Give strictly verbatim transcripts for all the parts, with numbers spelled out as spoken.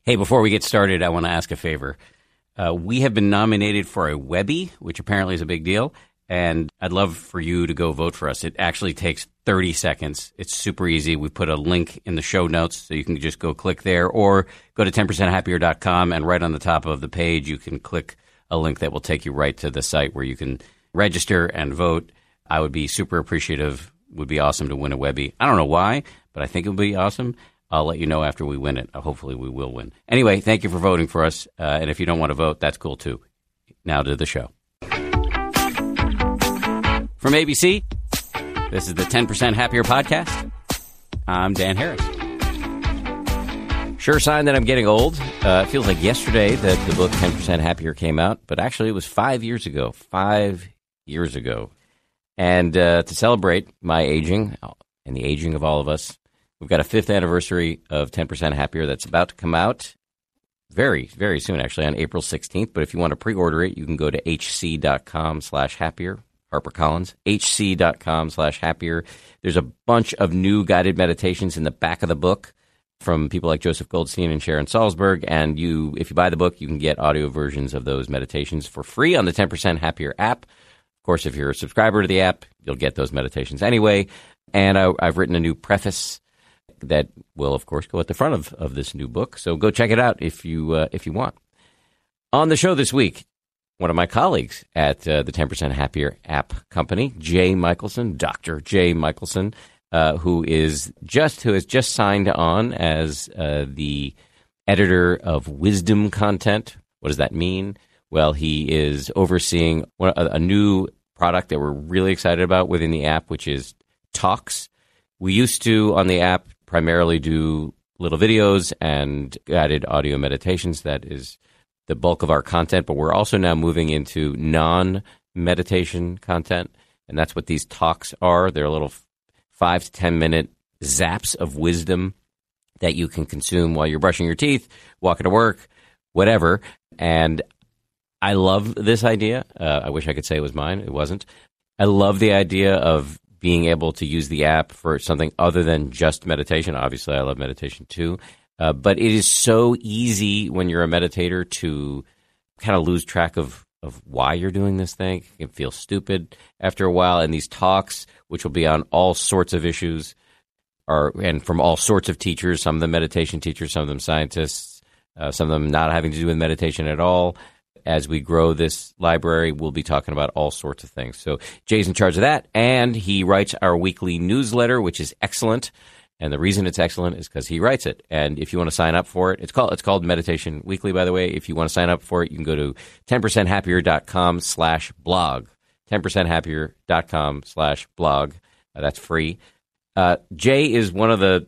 Hey, before we get started, I want to ask a favor. Uh, we have been nominated for a Webby, which apparently is a big deal, and I'd love for you to go vote for us. It actually takes thirty seconds. It's super easy. We put a link in the show notes, so you can just go click there, or go to ten percent happier dot com, and right on the top of the page, you can click a link that will take you right to the site where you can register and vote. I would be super appreciative. It would be awesome to win a Webby. I don't know why, but I think it would be awesome. I'll let you know after we win it. Hopefully we will win. Anyway, thank you for voting for us. Uh, and if you don't want to vote, that's cool too. Now to the show. From A B C, this is the ten percent Happier podcast. I'm Dan Harris. Sure sign that I'm getting old. Uh, it feels like yesterday that the book ten percent Happier came out, but actually it was five years ago. Five years ago. And uh, to celebrate my aging and the aging of all of us, we've got a fifth anniversary of ten percent Happier that's about to come out very, very soon, actually, on April sixteenth. But if you want to pre-order it, you can go to hc.com slash happier, HarperCollins, hc.com slash happier. There's a bunch of new guided meditations in the back of the book from people like Joseph Goldstein and Sharon Salzberg. And you, if you buy the book, you can get audio versions of those meditations for free on the ten percent Happier app. Of course, if you're a subscriber to the app, you'll get those meditations anyway. And I, I've written a new preface that will, of course, go at the front of, of this new book. So go check it out if you uh, if you want. On the show this week, one of my colleagues at uh, the ten percent Happier app company, Jay Michelson, Doctor Jay Michelson, uh, who is just who has just signed on as uh, the editor of wisdom content. What does that mean? Well, he is overseeing a, a new product that we're really excited about within the app, which is Talks. We used to, on the app, primarily do little videos and guided audio meditations. That is the bulk of our content, but we're also now moving into non-meditation content, and that's what these talks are. They're little five to ten minute zaps of wisdom that you can consume while you're brushing your teeth, walking to work, whatever. And I love this idea. Uh, I wish I could say it was mine. It wasn't. I love the idea of being able to use the app for something other than just meditation. Obviously, I love meditation too. Uh, but it is so easy when you're a meditator to kind of lose track of, of why you're doing this thing. You can feel stupid after a while. And these talks, which will be on all sorts of issues, are and from all sorts of teachers, some of them meditation teachers, some of them scientists, uh, some of them not having to do with meditation at all. As we grow this library, we'll be talking about all sorts of things. So Jay's in charge of that, and he writes our weekly newsletter, which is excellent. And the reason it's excellent is because he writes it. And if you want to sign up for it, it's called it's called Meditation Weekly, by the way. If you want to sign up for it, you can go to ten percent happier dot com slash blog. ten percent happier dot com slash blog. Uh, that's free. Uh, Jay is one of the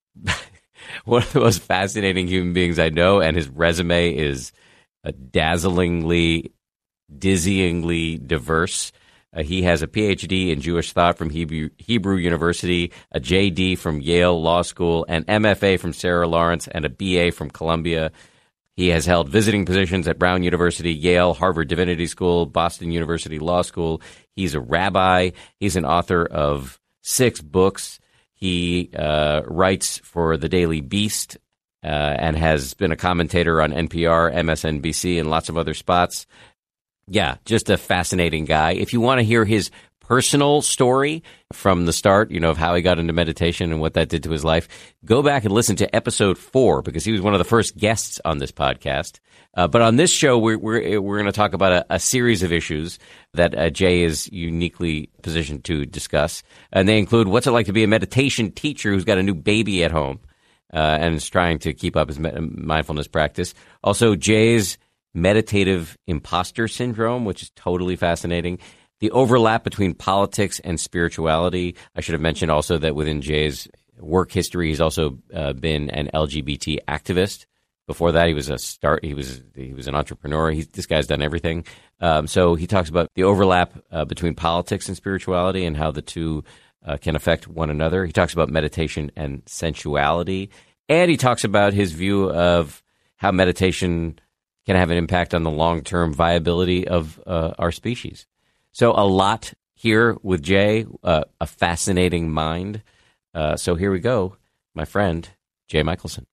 one of the most fascinating human beings I know, and his resume is Uh, dazzlingly, dizzyingly diverse. Uh, he has a P H D in Jewish thought from Hebrew, Hebrew University, a J D from Yale Law School, an M F A from Sarah Lawrence, and a B A from Columbia. He has held visiting positions at Brown University, Yale, Harvard Divinity School, Boston University Law School. He's a rabbi. He's an author of six books. He uh, writes for the Daily Beast, Uh, and has been a commentator on N P R, M S N B C, and lots of other spots. Yeah, just a fascinating guy. If you want to hear his personal story from the start, you know, of how he got into meditation and what that did to his life, go back and listen to episode four, because he was one of the first guests on this podcast. Uh, but on this show, we're we're, we're going to talk about a, a series of issues that uh, Jay is uniquely positioned to discuss. And they include what's it like to be a meditation teacher who's got a new baby at home. Uh, and is trying to keep up his me- mindfulness practice. Also, Jay's meditative imposter syndrome, which is totally fascinating. The overlap between politics and spirituality. I should have mentioned also that within Jay's work history, he's also uh, been an L G B T activist. Before that, he was a start. He was he was an entrepreneur. He's, this guy's done everything. Um, so he talks about the overlap uh, between politics and spirituality and how the two Uh, can affect one another. He talks about meditation and sensuality, and he talks about his view of how meditation can have an impact on the long-term viability of uh, our species. So a lot here with Jay, uh, a fascinating mind. Uh, so here we go, my friend, Jay Michelson.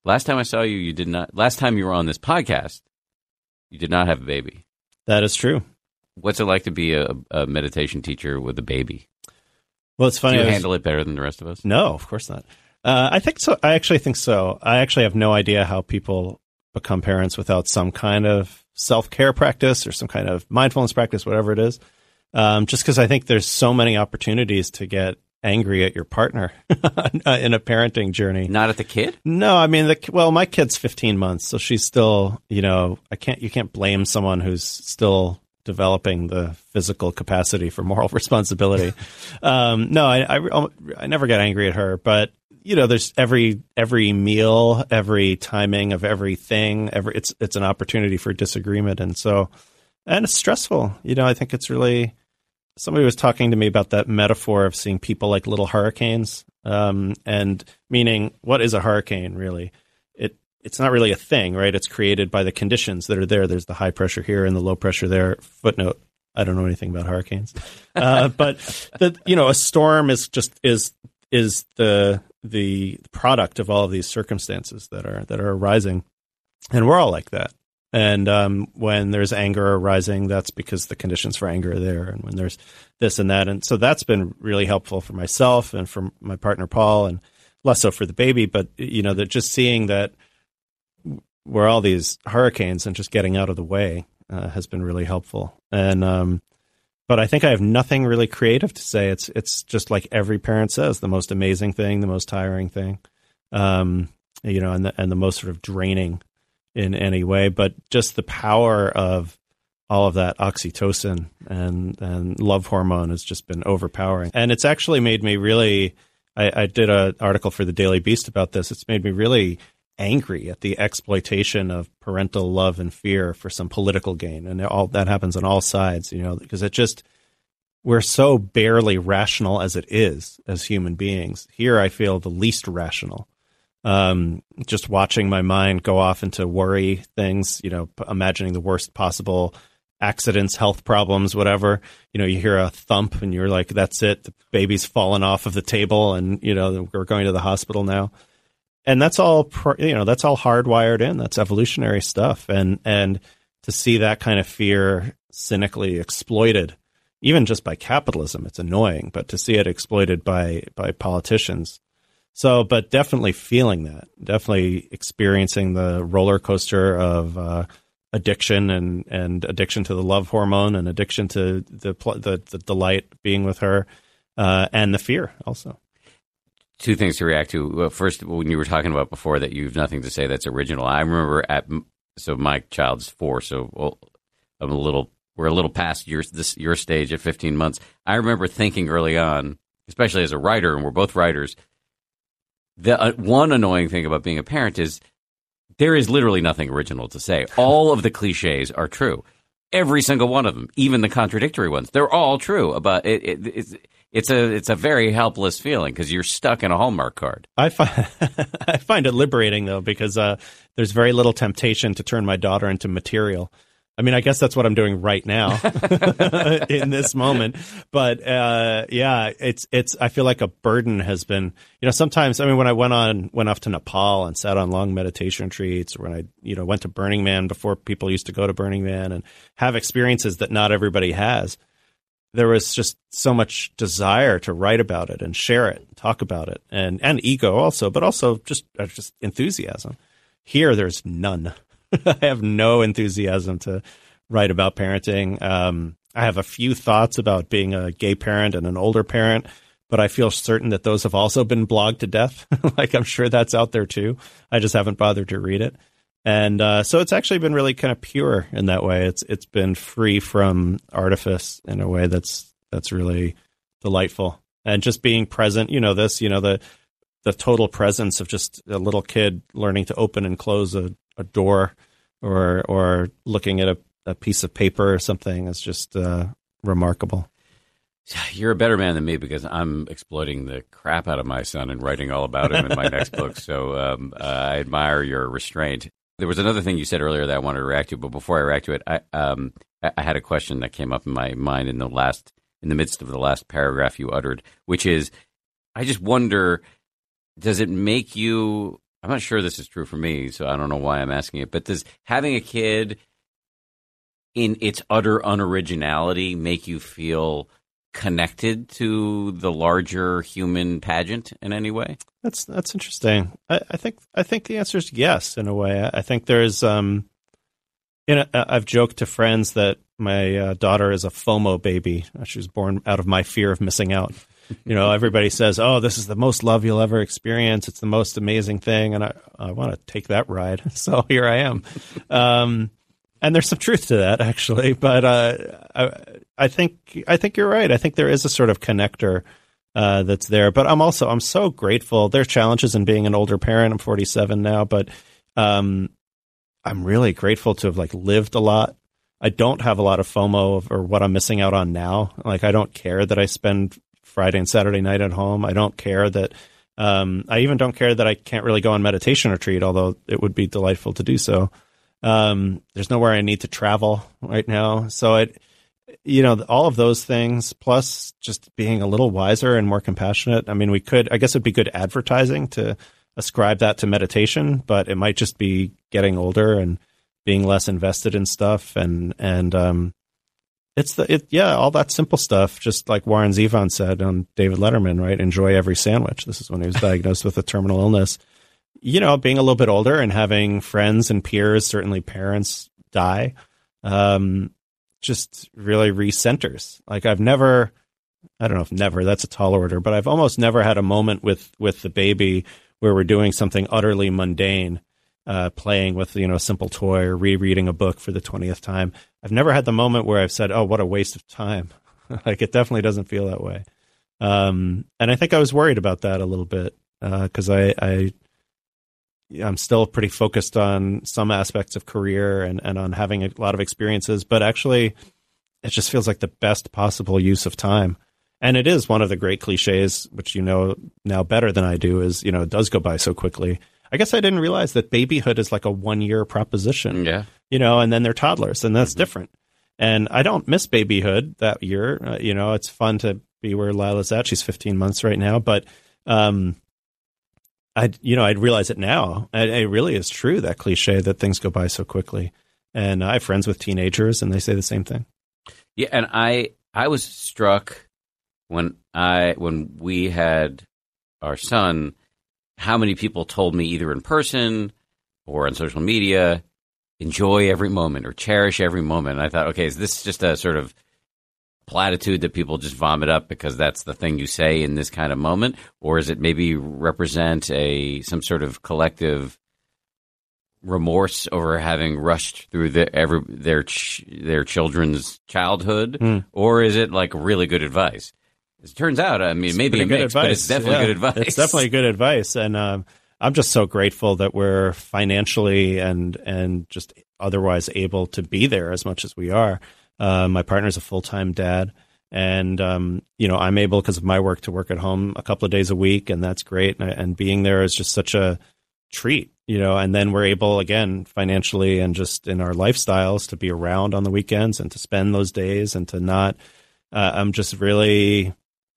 Last time I saw you, you did not. Last time you were on this podcast, you did not have a baby. That is true. What's it like to be a, a meditation teacher with a baby? Well, it's funny. Do you was, handle it better than the rest of us? No, of course not. Uh, I think so. I actually think so. I actually have no idea how people become parents without some kind of self-care practice or some kind of mindfulness practice, whatever it is. Um, just because I think there's so many opportunities to get angry at your partner in a parenting journey. Not at the kid? No, I mean, the, well, my kid's fifteen months, so she's still, you know, I can't, you can't blame someone who's still developing the physical capacity for moral responsibility. um, no, I, I, I never get angry at her, but you know, there's every every meal, every timing of everything. Every it's it's an opportunity for disagreement, and so and it's stressful. You know, I think it's really. Somebody was talking to me about that metaphor of seeing people like little hurricanes, um, and meaning what is a hurricane really? It it's not really a thing, right? It's created by the conditions that are there. There's the high pressure here and the low pressure there. Footnote: I don't know anything about hurricanes, uh, but the you know a storm is just is is the the product of all of these circumstances that are that are arising, and we're all like that. And um, when there's anger arising, that's because the conditions for anger are there. And when there's this and that, and so that's been really helpful for myself and for my partner Paul, and less so for the baby. But you know, that just seeing that we're all these hurricanes and just getting out of the way uh, has been really helpful. And um, but I think I have nothing really creative to say. It's it's just like every parent says, the most amazing thing, the most tiring thing, um, you know, and the, and the most sort of draining in any way, but just the power of all of that oxytocin and, and love hormone has just been overpowering. And it's actually made me really, I, I did an article for the Daily Beast about this. It's made me really angry at the exploitation of parental love and fear for some political gain. And all that happens on all sides, you know, because it just, we're so barely rational as it is as human beings. Here I feel the least rational. Um, just watching my mind go off into worry things, you know, p- imagining the worst possible accidents, health problems, whatever. You know, you hear a thump and you're like, that's it. The baby's fallen off of the table and, you know, we're going to the hospital now. And that's all, pr- you know, that's all hardwired in. That's evolutionary stuff. And, and to see that kind of fear cynically exploited, even just by capitalism, it's annoying, but to see it exploited by, by politicians. So, but definitely feeling that, definitely experiencing the roller coaster of uh, addiction and, and addiction to the love hormone and addiction to the the, the delight being with her, uh, and the fear also. Two things to react to. Well, first, when you were talking about before that you've nothing to say that's original, I remember at so my child's four, so well, I'm a little we're a little past your this your stage at fifteen months. I remember thinking early on, especially as a writer, and we're both writers. The uh, one annoying thing about being a parent is there is literally nothing original to say. All of the cliches are true. Every single one of them, even the contradictory ones, they're all true. About it, it, it's it's a it's a very helpless feeling because you're stuck in a Hallmark card. I find I find it liberating though, because uh, there's very little temptation to turn my daughter into material. I mean, I guess that's what I'm doing right now in this moment. But uh, yeah, it's it's. I feel like a burden has been. You know, sometimes. I mean, when I went on went off to Nepal and sat on long meditation retreats, or when I you know went to Burning Man before people used to go to Burning Man and have experiences that not everybody has, there was just so much desire to write about it and share it, and talk about it, and and ego also, but also just uh, just enthusiasm. Here, there's none. I have no enthusiasm to write about parenting. Um, I have a few thoughts about being a gay parent and an older parent, but I feel certain that those have also been blogged to death. Like, I'm sure that's out there too. I just haven't bothered to read it. And uh, so it's actually been really kind of pure in that way. It's it's been free from artifice in a way that's that's really delightful. And just being present, you know, this, you know, the the total presence of just a little kid learning to open and close a a door or or looking at a, a piece of paper or something is just uh, remarkable. You're a better man than me because I'm exploiting the crap out of my son and writing all about him in my next book. So um, uh, I admire your restraint. There was another thing you said earlier that I wanted to react to, but before I react to it, I, um, I had a question that came up in my mind in the last, in the midst of the last paragraph you uttered, which is, I just wonder, does it make you I'm not sure this is true for me, so I don't know why I'm asking it, but does having a kid in its utter unoriginality make you feel connected to the larger human pageant in any way? That's that's interesting. I, I think I think the answer is yes, in a way. I, I think there's, um, you know, I've joked to friends that my uh, daughter is a FOMO baby. She was born out of my fear of missing out. You know, everybody says, "Oh, this is the most love you'll ever experience. It's the most amazing thing," and I I want to take that ride. So here I am. Um, And there's some truth to that, actually. But uh, I, I think I think you're right. I think there is a sort of connector uh, that's there. But I'm also I'm so grateful. There's challenges in being an older parent. I'm forty-seven now, but um, I'm really grateful to have like lived a lot. I don't have a lot of FOMO of, or what I'm missing out on now. Like I don't care that I spend Friday and Saturday night at home. I don't care that. Um, I even don't care that I can't really go on meditation retreat, although it would be delightful to do so. Um, there's nowhere I need to travel right now. So it, you know, all of those things, plus just being a little wiser and more compassionate. I mean, we could, I guess it'd be good advertising to ascribe that to meditation, but it might just be getting older and being less invested in stuff. And, and, um, it's the, it, yeah, all that simple stuff, just like Warren Zevon said on David Letterman, right? Enjoy every sandwich. This is when he was diagnosed with a terminal illness. You know, being a little bit older and having friends and peers, certainly parents, die, um, just really recenters. Like I've never, I don't know if never, that's a tall order, but I've almost never had a moment with, with the baby where we're doing something utterly mundane, uh, playing with, you know, a simple toy or rereading a book for the twentieth time. I've never had the moment where I've said, oh, what a waste of time. Like it definitely doesn't feel that way. Um, and I think I was worried about that a little bit, uh, cause I, I, I'm still pretty focused on some aspects of career and, and on having a lot of experiences, but actually it just feels like the best possible use of time. And it is one of the great cliches, which you know now better than I do, is, you know, it does go by so quickly. I guess I didn't realize that babyhood is like a one year proposition, yeah. you know, and then they're toddlers and that's Mm-hmm. different. And I don't miss babyhood that year. Uh, you know, it's fun to be where Lila's at. She's fifteen months right now, but, um, I, you know, I'd realize it now. It, it really is true, that cliche that things go by so quickly. And I have friends with teenagers, and they say the same thing. Yeah, and I I was struck when I when we had our son, how many people told me either in person or on social media, enjoy every moment or cherish every moment. And I thought, okay, is this just a sort of platitude that people just vomit up because that's the thing you say in this kind of moment, or is it maybe represent a some sort of collective remorse over having rushed through the, every, their ch- their children's childhood, mm. or is it like really good advice? It turns out, I mean, it's maybe a mix, advice. but it's definitely yeah, good advice. It's definitely good advice, and um, I'm just so grateful that we're financially and and just otherwise able to be there as much as we are. Uh, my partner's a full-time dad, and, um, you know, I'm able, because of my work, to work at home a couple of days a week, and that's great. And, and being there is just such a treat, you know, and then we're able, again, financially and just in our lifestyles, to be around on the weekends and to spend those days and to not, uh, I'm just really,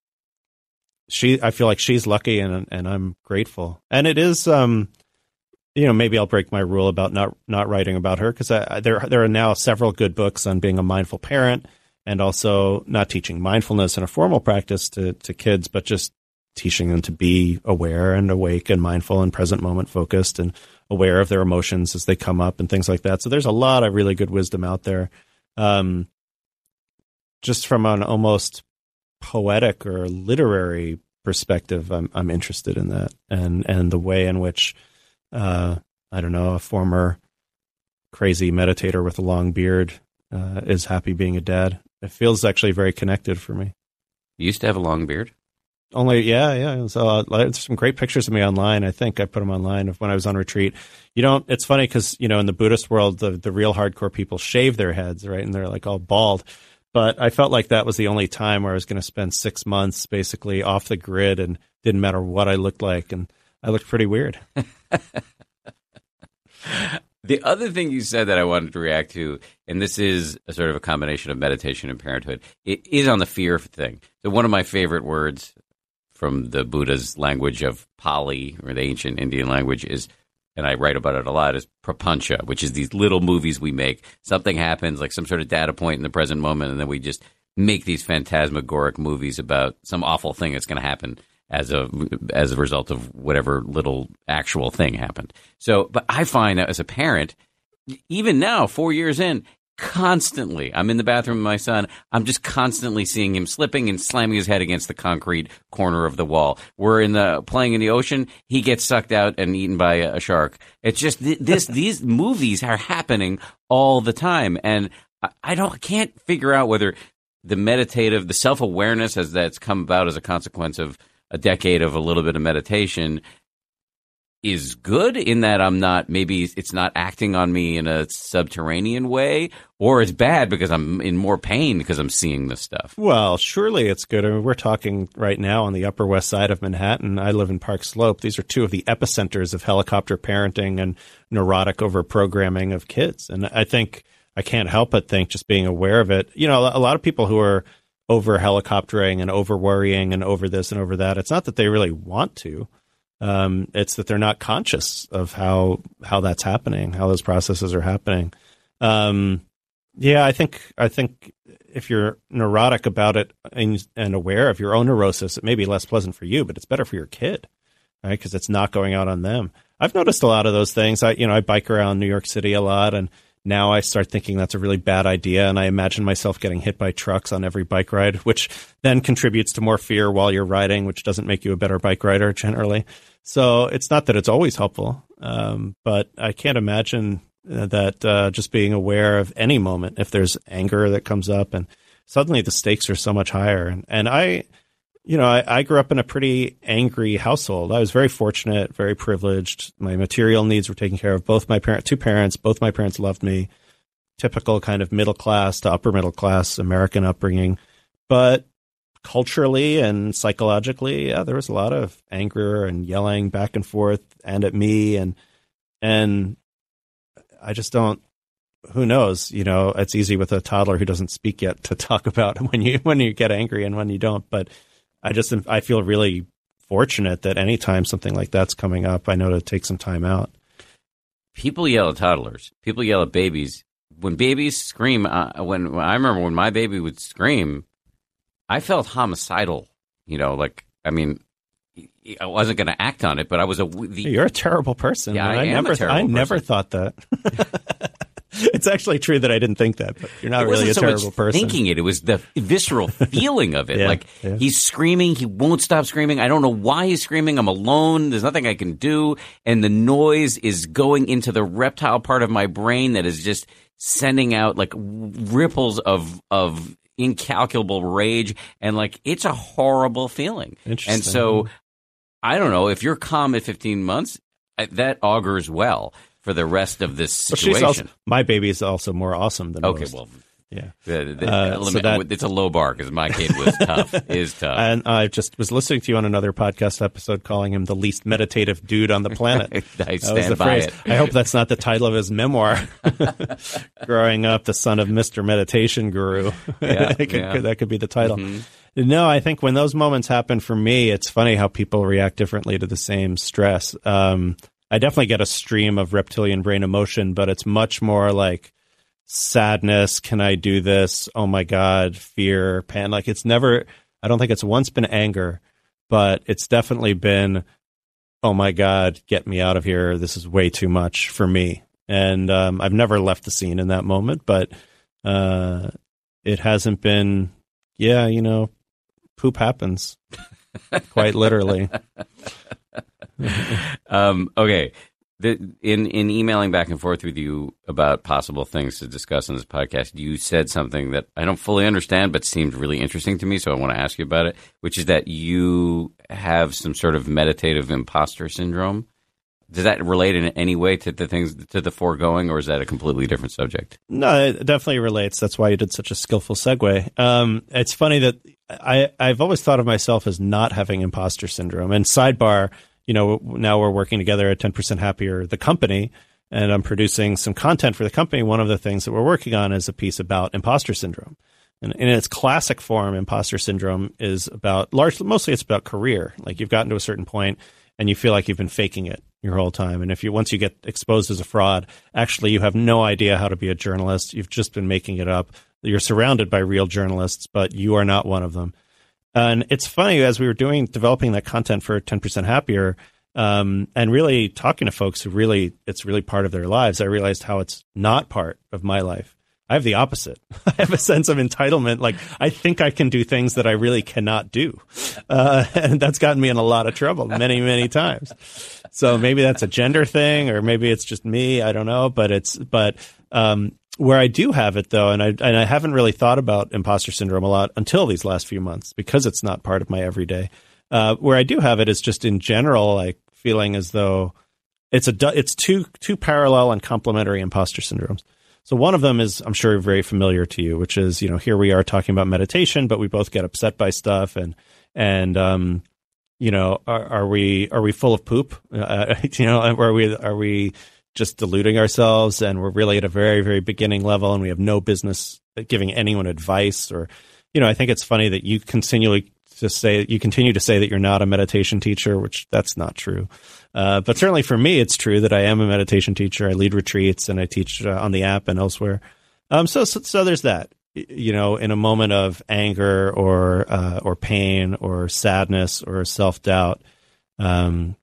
she, I feel like she's lucky, and and I'm grateful. And it is, um, you know, maybe I'll break my rule about not not writing about her, because there there are now several good books on being a mindful parent, and also not teaching mindfulness in a formal practice to, to kids, but just teaching them to be aware and awake and mindful and present moment focused and aware of their emotions as they come up and things like that. So there's a lot of really good wisdom out there. Um, just from an almost poetic or literary perspective, I'm I'm interested in that, and and the way in which, Uh, I don't know, a former crazy meditator with a long beard uh, is happy being a dad. It feels actually very connected for me. You used to have a long beard? Only, yeah, yeah. So uh, there's some great pictures of me online. I think I put them online of when I was on retreat. You don't, it's funny because, you know, in the Buddhist world, the, the real hardcore people shave their heads, right? And they're like all bald. But I felt like that was the only time where I was going to spend six months basically off the grid, and didn't matter what I looked like. And I looked pretty weird. The other thing you said that I wanted to react to, and this is a sort of a combination of meditation and parenthood, it is on the fear thing. So one of my favorite words from the Buddha's language of Pali, or the ancient Indian language, is, and I write about it a lot, is prapancha, which is these little movies we make. Something happens, like some sort of data point in the present moment, and then we just make these phantasmagoric movies about some awful thing that's going to happen as a as a result of whatever little actual thing happened. So, but I find that as a parent, even now, four years in, constantly, I'm in the bathroom with my son, I'm just constantly seeing him slipping and slamming his head against the concrete corner of the wall. We're in the playing in the ocean, he gets sucked out and eaten by a, a shark. It's just th- this these movies are happening all the time, and I, I don't can't figure out whether the meditative, the self-awareness as that's come about as a consequence of a decade of a little bit of meditation is good, in that I'm not, maybe it's not acting on me in a subterranean way, or it's bad because I'm in more pain because I'm seeing this stuff. Well, surely it's good. I mean, we're talking right now on the Upper West Side of Manhattan. I live in Park Slope. These are two of the epicenters of helicopter parenting and neurotic overprogramming of kids. And I think I can't help but think, just being aware of it, you know, a lot of people who are over helicoptering and over worrying and over this and over that, it's not that they really want to. Um, it's that they're not conscious of how how that's happening, how those processes are happening. Um, yeah, I think I think if you're neurotic about it and, and aware of your own neurosis, it may be less pleasant for you, but it's better for your kid, right? Because it's not going out on them. I've noticed a lot of those things. I you know I bike around New York City a lot, and now I start thinking that's a really bad idea, and I imagine myself getting hit by trucks on every bike ride, which then contributes to more fear while you're riding, which doesn't make you a better bike rider generally. So it's not that it's always helpful, um, but I can't imagine that uh, just being aware of any moment, if there's anger that comes up, and suddenly the stakes are so much higher. And, and I, you know, I, I grew up in a pretty angry household. I was very fortunate, very privileged. My material needs were taken care of. Both my parents, two parents, both my parents loved me. Typical kind of middle class to upper middle class American upbringing. But culturally and psychologically, yeah, there was a lot of anger and yelling back and forth and at me. And, and I just don't, who knows, you know, it's easy with a toddler who doesn't speak yet to talk about when you, when you get angry and when you don't. But I just, I feel really fortunate that anytime something like that's coming up, I know to take some time out. People yell at toddlers. People yell at babies. When babies scream, uh, when, when I remember when my baby would scream, I felt homicidal, you know, like, I mean, I wasn't going to act on it, but I was a... The, You're a terrible person. Yeah, I, I am never, a terrible I person. never thought that. It's actually true that I didn't think that, but you're not it really a so terrible much person. Thinking it, it was the visceral feeling of it. Yeah, like, yeah. he's screaming, he won't stop screaming. I don't know why he's screaming. I'm alone. There's nothing I can do. And the noise is going into the reptile part of my brain that is just sending out, like, ripples of of... incalculable rage, and like it's a horrible feeling. And so I don't know, if you're calm at fifteen months, that augurs well for the rest of this situation. Well, also, my baby is also more awesome than okay most. well yeah the, the, uh, limit, so that, it's a low bar because my kid was tough is tough. And I just was listening to you on another podcast episode calling him the least meditative dude on the planet. I That stand was the by phrase. it. I hope that's not the title of his memoir. Growing up, the son of Mister Meditation Guru. Yeah, that, could, yeah. that could be the title. Mm-hmm. No, I think when those moments happen for me, it's funny how people react differently to the same stress. Um, I definitely get a stream of reptilian brain emotion, but it's much more like sadness. Can I do this? Oh my God, fear, pain. Like it's never, I don't think it's once been anger, but it's definitely been, oh my God, get me out of here. This is way too much for me. And um, I've never left the scene in that moment, but uh, it hasn't been, yeah, you know, poop happens, quite literally. um, okay. The, in, in emailing back and forth with you about possible things to discuss on this podcast, you said something that I don't fully understand but seemed really interesting to me, so I want to ask you about it, which is that you have some sort of meditative imposter syndrome. Does that relate in any way to the things, to the foregoing, or is that a completely different subject? No, it definitely relates. That's why you did such a skillful segue. Um, it's funny that I, I've always thought of myself as not having imposter syndrome. And sidebar, you know, now we're working together at ten percent Happier, the company, and I'm producing some content for the company. One of the things that we're working on is a piece about imposter syndrome. And in its classic form, imposter syndrome is about largely, mostly it's about career. Like you've gotten to a certain point and you feel like you've been faking it your whole time. And if you, once you get exposed as a fraud, actually you have no idea how to be a journalist. You've just been making it up. You're surrounded by real journalists, but you are not one of them. And it's funny, as we were doing, developing that content for ten percent Happier, um, and really talking to folks who really, it's really part of their lives, I realized how it's not part of my life. I have the opposite. I have a sense of entitlement. Like, I think I can do things that I really cannot do. Uh, and that's gotten me in a lot of trouble many, many times. So maybe that's a gender thing, or maybe it's just me. I don't know. But it's, but, um, where I do have it though, and I, and I haven't really thought about imposter syndrome a lot until these last few months because it's not part of my everyday. Uh, where I do have it is just in general, like feeling as though it's a, it's two, two parallel and complementary imposter syndromes. So one of them is, I'm sure, very familiar to you, which is, you know, here we are talking about meditation, but we both get upset by stuff, and and um, you know, are, are we are we full of poop? Uh, you know, are we are we just deluding ourselves, and we're really at a very very beginning level, and we have no business giving anyone advice? Or, you know, I think it's funny that you continually just say you continue to say that you're not a meditation teacher, which that's not true. Uh, but certainly for me, it's true that I am a meditation teacher. I lead retreats and I teach uh, on the app and elsewhere. Um, so, so, so there's that. You know, in a moment of anger or uh, or pain or sadness or self doubt, um,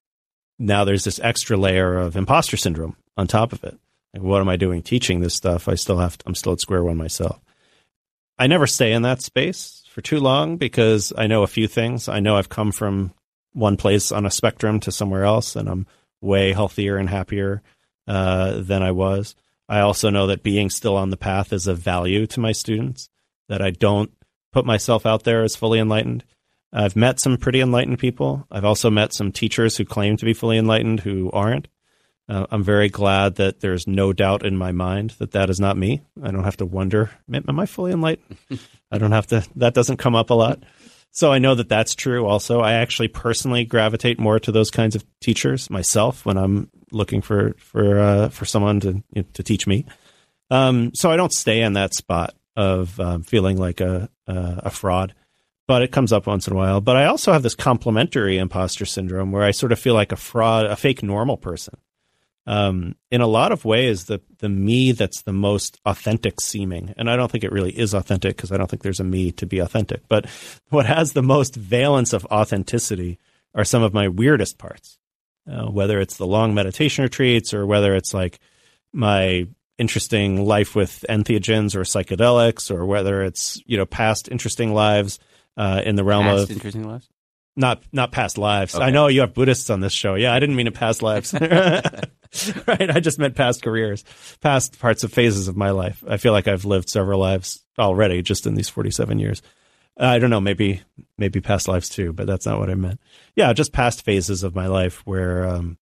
now there's this extra layer of imposter syndrome on top of it. Like, what am I doing teaching this stuff? I still have to, I'm still at square one myself. I never stay in that space for too long because I know a few things. I know I've come from one place on a spectrum to somewhere else, and I'm way healthier and happier uh, than I was. I also know that being still on the path is of value to my students, that I don't put myself out there as fully enlightened. I've met some pretty enlightened people. I've also met some teachers who claim to be fully enlightened who aren't. Uh, I'm very glad that there's no doubt in my mind that that is not me. I don't have to wonder, am I fully enlightened? I don't have to, that doesn't come up a lot. So I know that that's true also. I actually personally gravitate more to those kinds of teachers myself when I'm looking for for uh, for someone to you know, to teach me. Um, so I don't stay in that spot of um, feeling like a, a a fraud, but it comes up once in a while. But I also have this complementary imposter syndrome where I sort of feel like a fraud, a fake normal person. Um, in a lot of ways, the the me that's the most authentic seeming, and I don't think it really is authentic because I don't think there's a me to be authentic, but what has the most valence of authenticity are some of my weirdest parts, uh, whether it's the long meditation retreats or whether it's like my interesting life with entheogens or psychedelics, or whether it's, you know, past interesting lives uh, in the realm past of interesting lives. Not not past lives. Okay. I know you have Buddhists on this show. Yeah, I didn't mean to past lives. Right, I just meant past careers, past parts of phases of my life. I feel like I've lived several lives already just in these forty-seven years. Uh, I don't know, maybe maybe past lives too, but that's not what I meant. Yeah, just past phases of my life where um,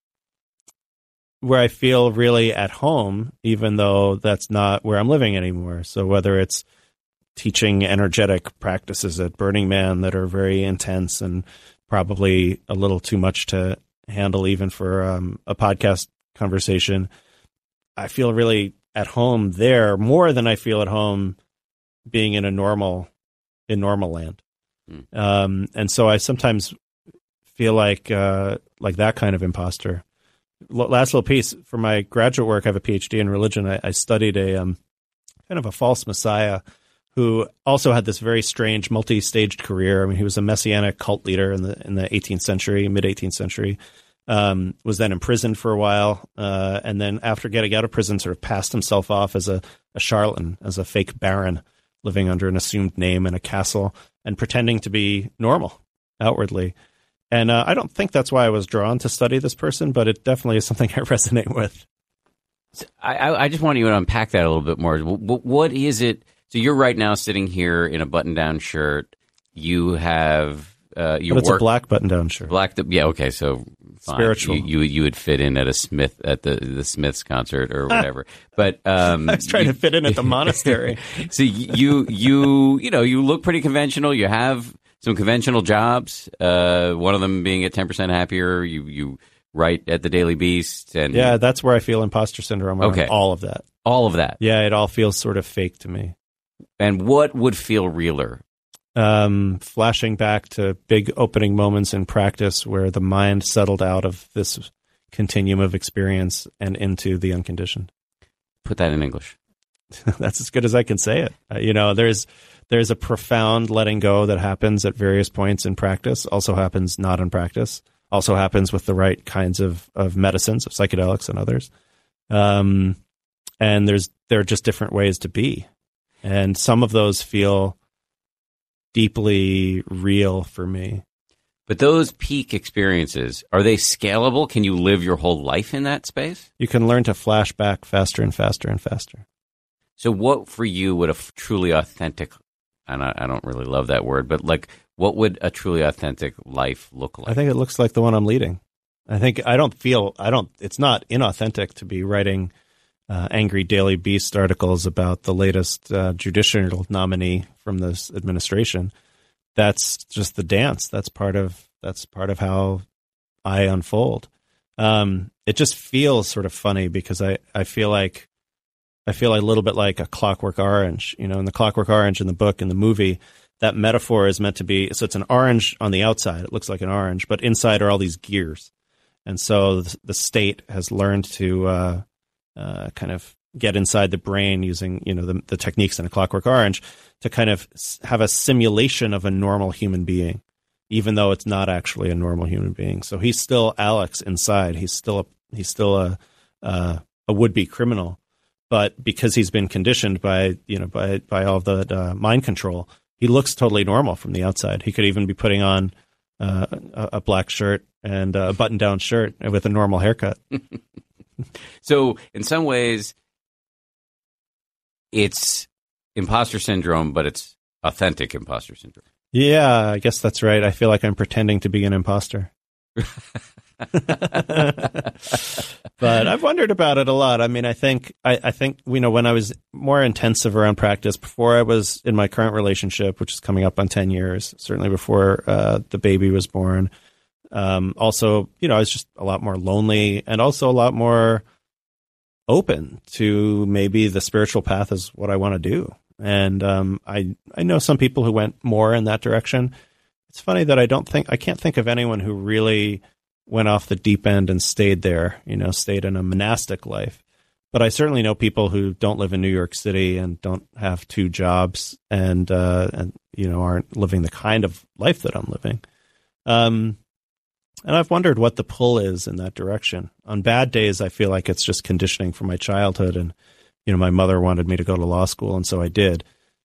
where I feel really at home, even though that's not where I'm living anymore. So whether it's teaching energetic practices at Burning Man that are very intense and probably a little too much to handle even for um, a podcast conversation, I feel really at home there more than I feel at home being in a normal, in normal land. Mm. Um, and so I sometimes feel like, uh, like that kind of imposter. L- last little piece for my graduate work, I have a P H D in religion. I, I studied a um, kind of a false messiah who also had this very strange multi-staged career. I mean, he was a messianic cult leader in the in the eighteenth century, mid-eighteenth century, um, was then imprisoned for a while, uh, and then after getting out of prison, sort of passed himself off as a, a charlatan, as a fake baron, living under an assumed name in a castle and pretending to be normal outwardly. And uh, I don't think that's why I was drawn to study this person, but it definitely is something I resonate with. So I, I just want you to unpack that a little bit more. What, what is it? So you're right now sitting here in a button-down shirt. You have uh, you but it's work a black button-down shirt. Black, yeah, okay, so fine. Spiritual. You, you you would fit in at a Smith at the the Smiths concert or whatever. But um, I was trying you, to fit in at the monastery. So you you you know you look pretty conventional. You have some conventional jobs. Uh, one of them being at ten percent Happier. You you write at the Daily Beast, and yeah, that's where I feel imposter syndrome. Okay, all of that. All of that. Yeah, it all feels sort of fake to me. And what would feel realer? Um, flashing back to big opening moments in practice where the mind settled out of this continuum of experience and into the unconditioned. Put that in English. That's as good as I can say it. Uh, you know, there's there's a profound letting go that happens at various points in practice. Also happens not in practice. Also happens with the right kinds of, of medicines, of psychedelics and others. Um, and there's there are just different ways to be, and some of those feel deeply real for me. But those peak experiences, are they scalable? Can you live your whole life in that space? You can learn to flash back faster and faster and faster. So what for you would a f- truly authentic, and I, I don't really love that word, but like what would a truly authentic life look like? I think it looks like the one I'm leading. I think I don't feel, I don't, it's not inauthentic to be writing uh, angry Daily Beast articles about the latest uh, judicial nominee from this administration. That's just the dance. That's part of, that's part of how I unfold. Um, it just feels sort of funny because I, I feel like, I feel a little bit like a Clockwork Orange, you know, in the Clockwork Orange in the book, in the movie, that metaphor is meant to be, so it's an orange on the outside. It looks like an orange, but inside are all these gears. And so the, the state has learned to uh, uh, kind of get inside the brain using, you know, the, the techniques in a Clockwork Orange to kind of have a simulation of a normal human being, even though it's not actually a normal human being. So he's still Alex inside. He's still a, he's still a, uh, a would-be criminal. But because he's been conditioned by, you know, by, by all the uh, mind control, he looks totally normal from the outside. He could even be putting on uh, a, a black shirt and a button-down shirt with a normal haircut. So in some ways, it's imposter syndrome, but it's authentic imposter syndrome. Yeah, I guess that's right. I feel like I'm pretending to be an imposter. But I've wondered about it a lot. I mean, I think, I, I think, you know, when I was more intensive around practice, before I was in my current relationship, which is coming up on ten years, certainly before uh, the baby was born. Um, also, you know, I was just a lot more lonely and also a lot more open to maybe the spiritual path is what I want to do. And um, I, I know some people who went more in that direction. It's funny that I don't think, I can't think of anyone who really went off the deep end and stayed there, you know, stayed in a monastic life. But I certainly know people who don't live in New York City and don't have two jobs and, uh, and you know, aren't living the kind of life that I'm living. Um, and I've wondered what the pull is in that direction. On bad days, I feel like it's just conditioning from my childhood. And, you know, my mother wanted me to go to law school, and so I did.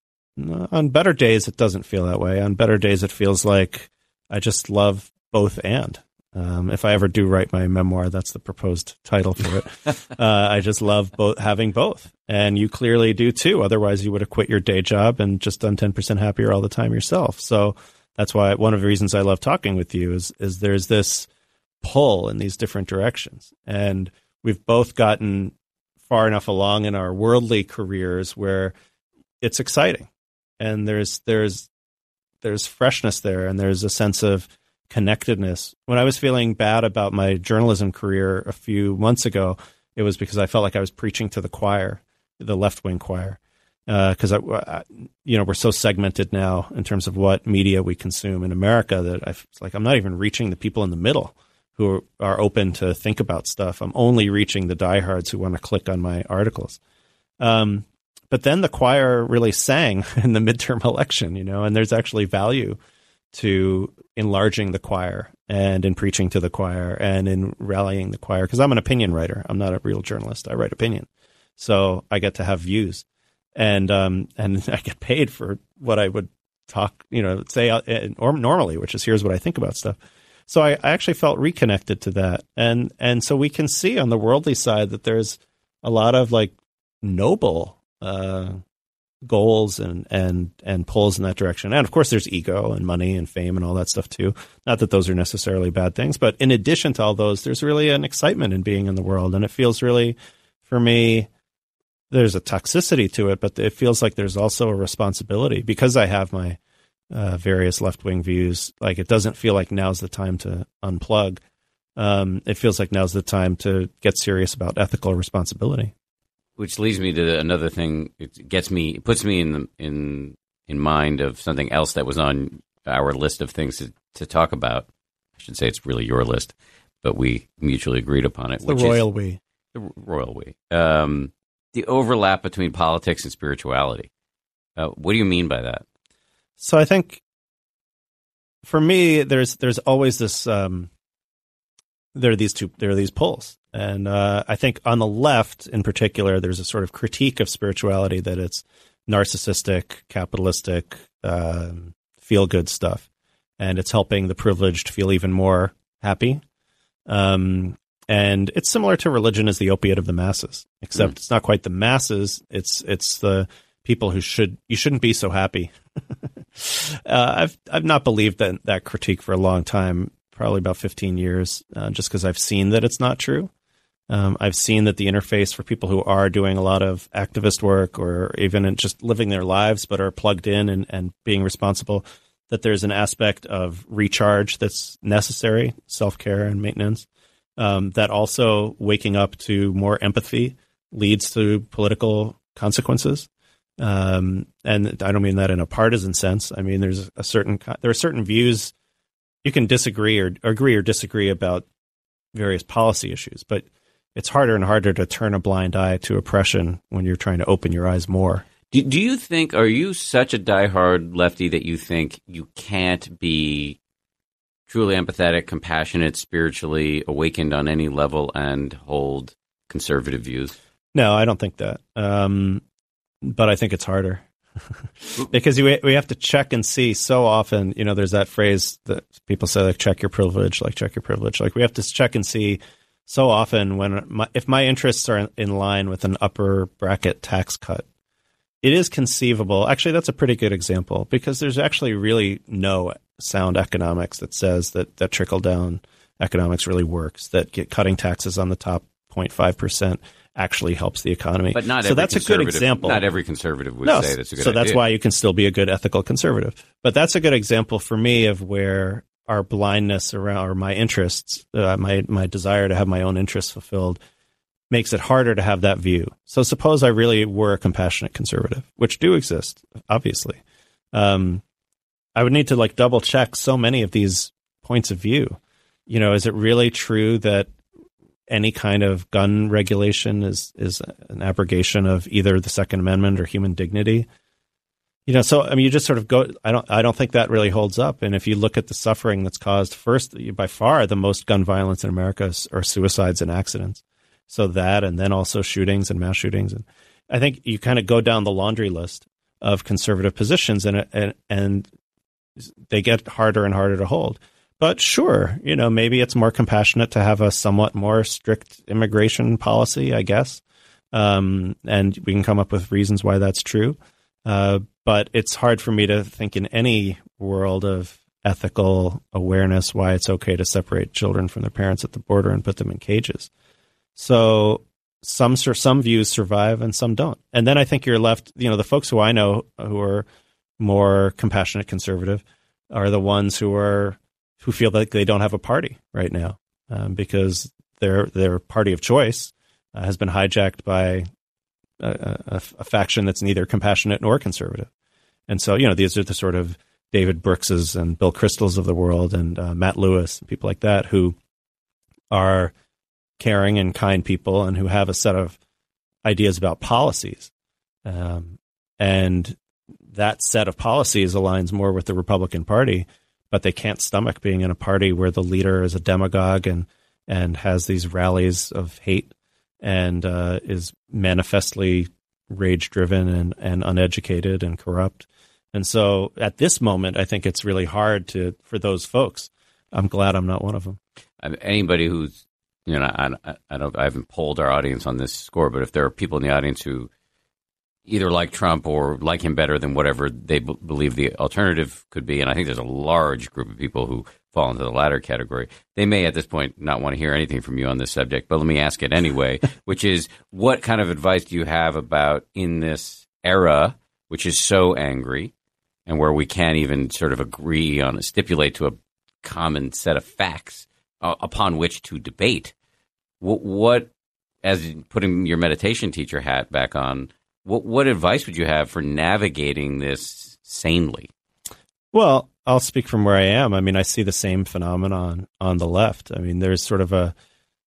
On better days, it doesn't feel that way. On better days, it feels like I just love both and. Um, if I ever do write my memoir, that's the proposed title for it. uh, I just love both, having both. And you clearly do too. Otherwise, you would have quit your day job and just done ten percent happier all the time yourself. So that's why one of the reasons I love talking with you is, is there's this pull in these different directions. And we've both gotten far enough along in our worldly careers where it's exciting. And there's, there's, there's freshness there. And there's a sense of connectedness. When I was feeling bad about my journalism career a few months ago, it was because I felt like I was preaching to the choir, the left-wing choir, because uh, I, I, you know, we're so segmented now in terms of what media we consume in America that I it's like I'm not even reaching the people in the middle who are, are open to think about stuff. I'm only reaching the diehards who want to click on my articles. Um, but then the choir really sang in the midterm election, you know, and there's actually value to enlarging the choir and in preaching to the choir and in rallying the choir. Because I'm an opinion writer. I'm not a real journalist. I write opinion. So I get to have views. And um, and I get paid for what I would talk, you know, say uh, or normally, which is here's what I think about stuff. So I, I actually felt reconnected to that. And and so we can see on the worldly side that there's a lot of like noble uh goals and, and, and pulls in that direction. And of course there's ego and money and fame and all that stuff too. Not that those are necessarily bad things, but in addition to all those, there's really an excitement in being in the world. And it feels really, for me, there's a toxicity to it, but it feels like there's also a responsibility because I have my uh, various left-wing views. Like it doesn't feel like now's the time to unplug. Um, it feels like now's the time to get serious about ethical responsibility. which leads me to another thing. It gets me, it puts me in the, in in mind of something else that was on our list of things to, to talk about. I should say it's really your list, but we mutually agreed upon it. It's the royal is, we. The royal we. Um, the overlap between politics and spirituality. Uh, what do you mean by that? So I think, for me, there's there's always this. Um, there are these two. There are these poles, and uh, I think on the left, in particular, there's a sort of critique of spirituality that it's narcissistic, capitalistic, um, feel good stuff, and it's helping the privileged feel even more happy. Um, and it's similar to religion as the opiate of the masses, except mm. it's not quite the masses. It's it's the people who should you shouldn't be so happy. uh, I've I've not believed that that critique for a long time, probably about fifteen years, uh, just because I've seen that it's not true. Um, I've seen that the interface for people who are doing a lot of activist work or even in just living their lives but are plugged in and, and being responsible, that there's an aspect of recharge that's necessary, self-care and maintenance, um, that also waking up to more empathy leads to political consequences. Um, and I don't mean that in a partisan sense. I mean, there's a certain, there are certain views you can disagree or, or agree or disagree about various policy issues, but it's harder and harder to turn a blind eye to oppression when you're trying to open your eyes more. Do, do you think, are you such a diehard lefty that you think you can't be truly empathetic, compassionate, spiritually awakened on any level and hold conservative views? No, I don't think that. Um, but I think it's harder because we we have to check and see so often. You know, there's that phrase that people say, like, check your privilege, like check your privilege. Like we have to check and see so often when my, if my interests are in line with an upper bracket tax cut, it is conceivable. Actually, that's a pretty good example because there's actually really no sound economics that says that, that trickle down economics really works, that get cutting taxes on the top zero point five percent actually helps the economy. But not so every that's a good example. Not every conservative would no, say that's a good so idea. That's why you can still be a good ethical conservative. But that's a good example for me of where our blindness around, or my interests, uh, my my desire to have my own interests fulfilled, makes it harder to have that view. So suppose I really were a compassionate conservative, which do exist, obviously. Um, I would need to like double check so many of these points of view. You know, is it really true that any kind of gun regulation is is an abrogation of either the Second Amendment or human dignity? You know, so I mean, you just sort of go. I don't. I don't think that really holds up. And if you look at the suffering that's caused, first, by far, the most gun violence in America are suicides and accidents. So that, and then also shootings and mass shootings. And I think you kind of go down the laundry list of conservative positions, and and and they get harder and harder to hold. But sure, you know, maybe it's more compassionate to have a somewhat more strict immigration policy, I guess. Um, and we can come up with reasons why that's true. Uh, but it's hard for me to think in any world of ethical awareness why it's okay to separate children from their parents at the border and put them in cages. So some some views survive and some don't. And then I think you're left, you know, the folks who I know who are more compassionate conservative are the ones who are who feel like they don't have a party right now um, because their their party of choice uh, has been hijacked by a, a, a faction that's neither compassionate nor conservative. And so, you know, these are the sort of David Brookses and Bill Kristols of the world and uh, Matt Lewis and people like that who are caring and kind people and who have a set of ideas about policies. Um, and that set of policies aligns more with the Republican Party, but they can't stomach being in a party where the leader is a demagogue and, and has these rallies of hate and uh, is manifestly rage-driven and, and uneducated and corrupt. And so at this moment, I think it's really hard to for those folks. I'm glad I'm not one of them. Anybody who's, you know, I, I don't, I haven't polled our audience on this score, but if there are people in the audience who either like Trump or like him better than whatever they b- believe the alternative could be, and I think there's a large group of people who fall into the latter category, they may at this point not want to hear anything from you on this subject, but let me ask it anyway, which is, what kind of advice do you have about in this era, which is so angry, and where we can't even sort of agree on, stipulate to a common set of facts uh, upon which to debate? What, what as putting your meditation teacher hat back on, what what advice would you have for navigating this sanely? Well, I'll speak from where I am. I mean, I see the same phenomenon on the left. I mean, there's sort of a,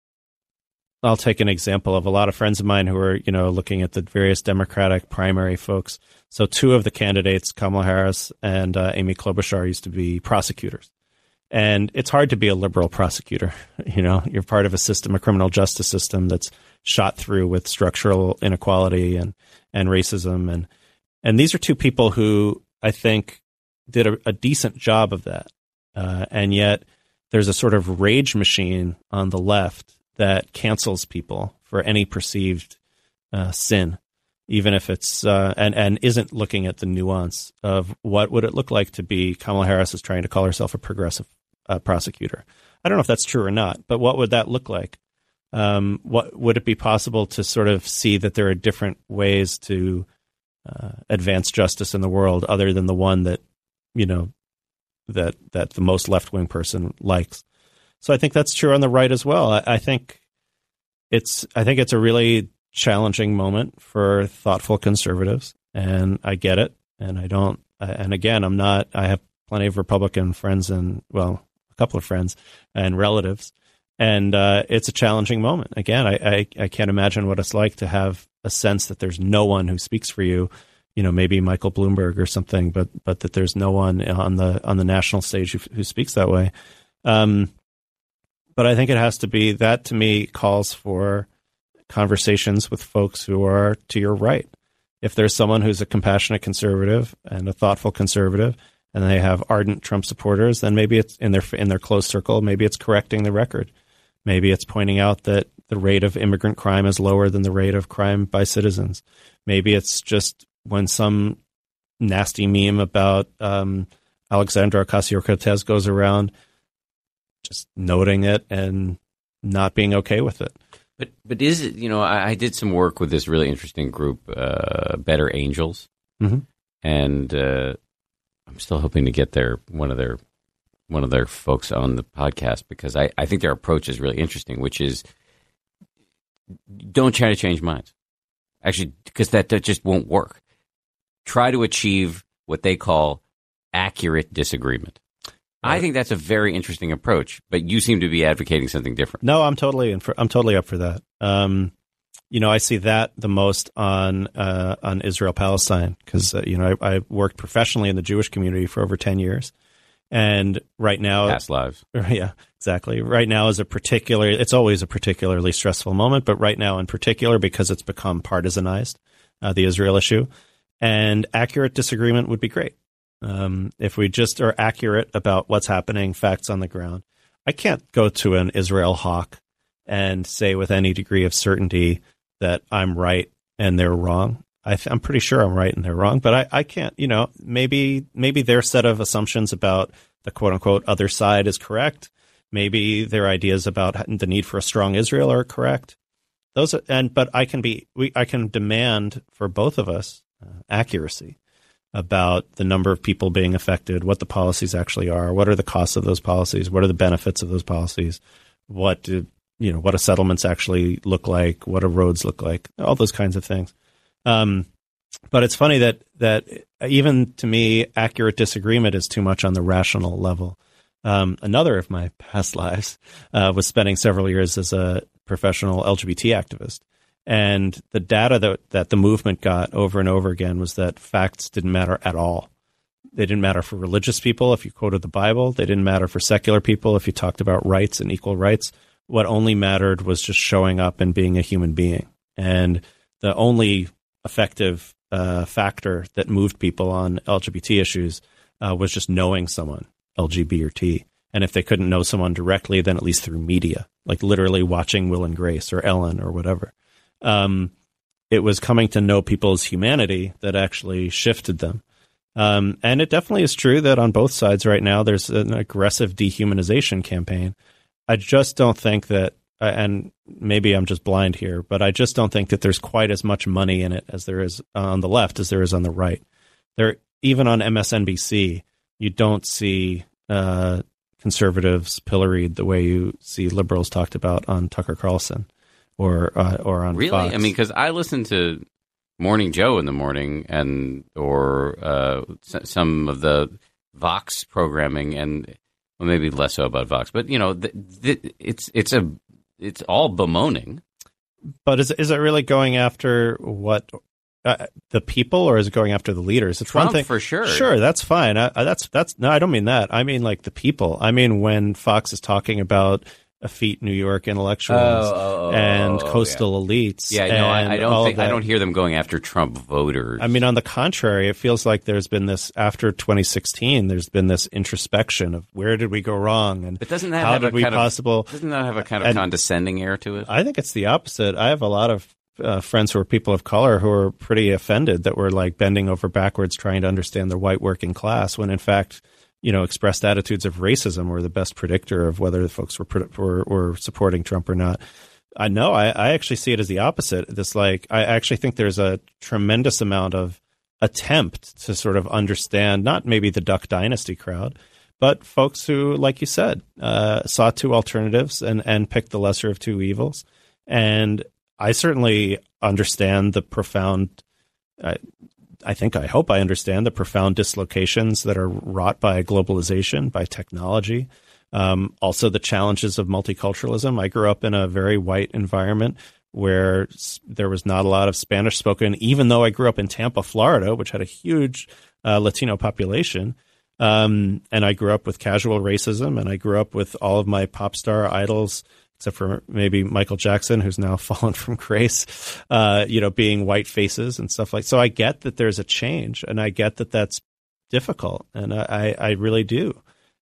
I'll take an example of a lot of friends of mine who are, you know, looking at the various Democratic primary folks. So two of the candidates, Kamala Harris and uh, Amy Klobuchar, used to be prosecutors. And it's hard to be a liberal prosecutor. You know, you're part of a system, a criminal justice system that's shot through with structural inequality and, and racism. And, and these are two people who I think did a, a decent job of that. Uh, and yet there's a sort of rage machine on the left that cancels people for any perceived uh, sin, even if it's, uh, and, and isn't looking at the nuance of what would it look like to be Kamala Harris is trying to call herself a progressive uh, prosecutor. I don't know if that's true or not, but what would that look like? Um, what would it be possible to sort of see that there are different ways to uh, advance justice in the world other than the one that, you know, that that the most left-wing person likes. So I think that's true on the right as well. I, I think it's I think it's a really challenging moment for thoughtful conservatives, and I get it. And I don't. And again, I'm not. I have plenty of Republican friends and well, a couple of friends and relatives, and uh, it's a challenging moment. Again, I, I I can't imagine what it's like to have a sense that there's no one who speaks for you. You know, maybe Michael Bloomberg or something, but but that there's no one on the on the national stage who, who speaks that way. Um, but I think it has to be that. To me, calls for conversations with folks who are to your right. If there's someone who's a compassionate conservative and a thoughtful conservative, and they have ardent Trump supporters, then maybe it's in their in their close circle. Maybe it's correcting the record. Maybe it's pointing out that the rate of immigrant crime is lower than the rate of crime by citizens. Maybe it's just when some nasty meme about um, Alexandra Ocasio-Cortez goes around, just noting it and not being okay with it. But but is it, you know, I, I did some work with this really interesting group, uh, Better Angels, mm-hmm. and uh, I'm still hoping to get their one of their one of their folks on the podcast because I, I think their approach is really interesting, which is don't try to change minds. Actually, because that, that just won't work. Try to achieve what they call accurate disagreement. Right. I think that's a very interesting approach, but you seem to be advocating something different. No, I'm totally in for, I'm totally up for that. Um, you know, I see that the most on uh, on Israel Palestine because uh, you know I, I worked professionally in the Jewish community for over ten years, and right now, past lives, yeah, exactly. Right now is a particular. It's always a particularly stressful moment, but right now in particular because it's become partisanized, uh, the Israel issue. And accurate disagreement would be great. Um, if we just are accurate about what's happening, facts on the ground. I can't go to an Israel hawk and say with any degree of certainty that I'm right and they're wrong. I th- I'm pretty sure I'm right and they're wrong, but I, I can't, you know, maybe maybe their set of assumptions about the quote unquote other side is correct. Maybe their ideas about the need for a strong Israel are correct. Those are, and but I can be we I can demand for both of us Uh, accuracy about the number of people being affected, what the policies actually are, what are the costs of those policies, what are the benefits of those policies, what do you know, what do settlements actually look like, what do roads look like, all those kinds of things. Um, but it's funny that that even to me, accurate disagreement is too much on the rational level. Um, another of my past lives uh, was spending several years as a professional L G B T activist. And the data that, that the movement got over and over again was that facts didn't matter at all. They didn't matter for religious people if you quoted the Bible. They didn't matter for secular people if you talked about rights and equal rights. What only mattered was just showing up and being a human being. And the only effective uh, factor that moved people on L G B T issues uh, was just knowing someone, L G B T. And if they couldn't know someone directly, then at least through media, like literally watching Will and Grace or Ellen or whatever. Um, it was coming to know people's humanity that actually shifted them. Um, and it definitely is true that on both sides right now, there's an aggressive dehumanization campaign. I just don't think that, and maybe I'm just blind here, but I just don't think that there's quite as much money in it as there is on the left as there is on the right. There, even on M S N B C, you don't see uh, conservatives pilloried the way you see liberals talked about on Tucker Carlson. or uh, or on really? Fox. I mean, because I listen to Morning Joe in the morning, and or uh, some of the Vox programming, and well, maybe less so about Vox, but you know, th- th- it's it's a it's all bemoaning. But is is it really going after what uh, the people, or is it going after the leaders? It's Trump, one thing for sure. Sure, that's fine. I, I, that's that's no, I don't mean that. I mean like the people. I mean when Fox is talking about effete New York intellectuals oh, oh, oh, and oh, coastal yeah. elites. Yeah, no, I, I don't think I that. don't hear them going after Trump voters. I mean, on the contrary, it feels like there's been this after twenty sixteen. There's been this introspection of where did we go wrong, and but doesn't that how have did a we kind possible? Of, doesn't that have a kind of and, condescending air to it? I think it's the opposite. I have a lot of uh, friends who are people of color who are pretty offended that we're like bending over backwards trying to understand the white working class, when in fact, you know, expressed attitudes of racism were the best predictor of whether the folks were were, were supporting Trump or not. I know. I, I actually see it as the opposite. This like I actually think there's a tremendous amount of attempt to sort of understand not maybe the Duck Dynasty crowd, but folks who, like you said, uh, saw two alternatives and and picked the lesser of two evils. And I certainly understand the profound. Uh, I think I hope I understand the profound dislocations that are wrought by globalization, by technology. Um, also, the challenges of multiculturalism. I grew up in a very white environment where there was not a lot of Spanish spoken, even though I grew up in Tampa, Florida, which had a huge uh, Latino population. Um, and I grew up with casual racism, and I grew up with all of my pop star idols, except for maybe Michael Jackson, who's now fallen from grace, uh, you know, being white faces and stuff like that. So I get that there's a change, and I get that that's difficult, and I, I really do.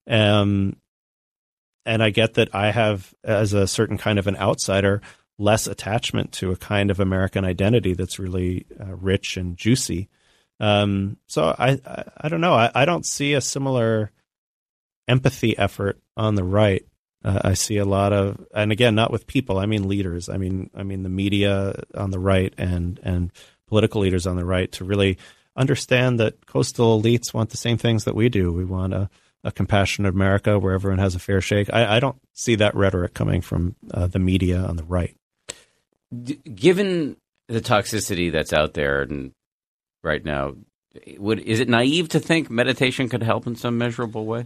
Um, and I get that I have, as a certain kind of an outsider, less attachment to a kind of American identity that's really uh, rich and juicy. Um, so I, I, I don't know. I, I don't see a similar empathy effort on the right. Uh, I see a lot of, and again, not with people. I mean leaders. I mean, I mean the media on the right and and political leaders on the right to really understand that coastal elites want the same things that we do. We want a, a compassionate America where everyone has a fair shake. I, I don't see that rhetoric coming from uh, the media on the right. D- given the toxicity that's out there and right now, would is it naive to think meditation could help in some measurable way?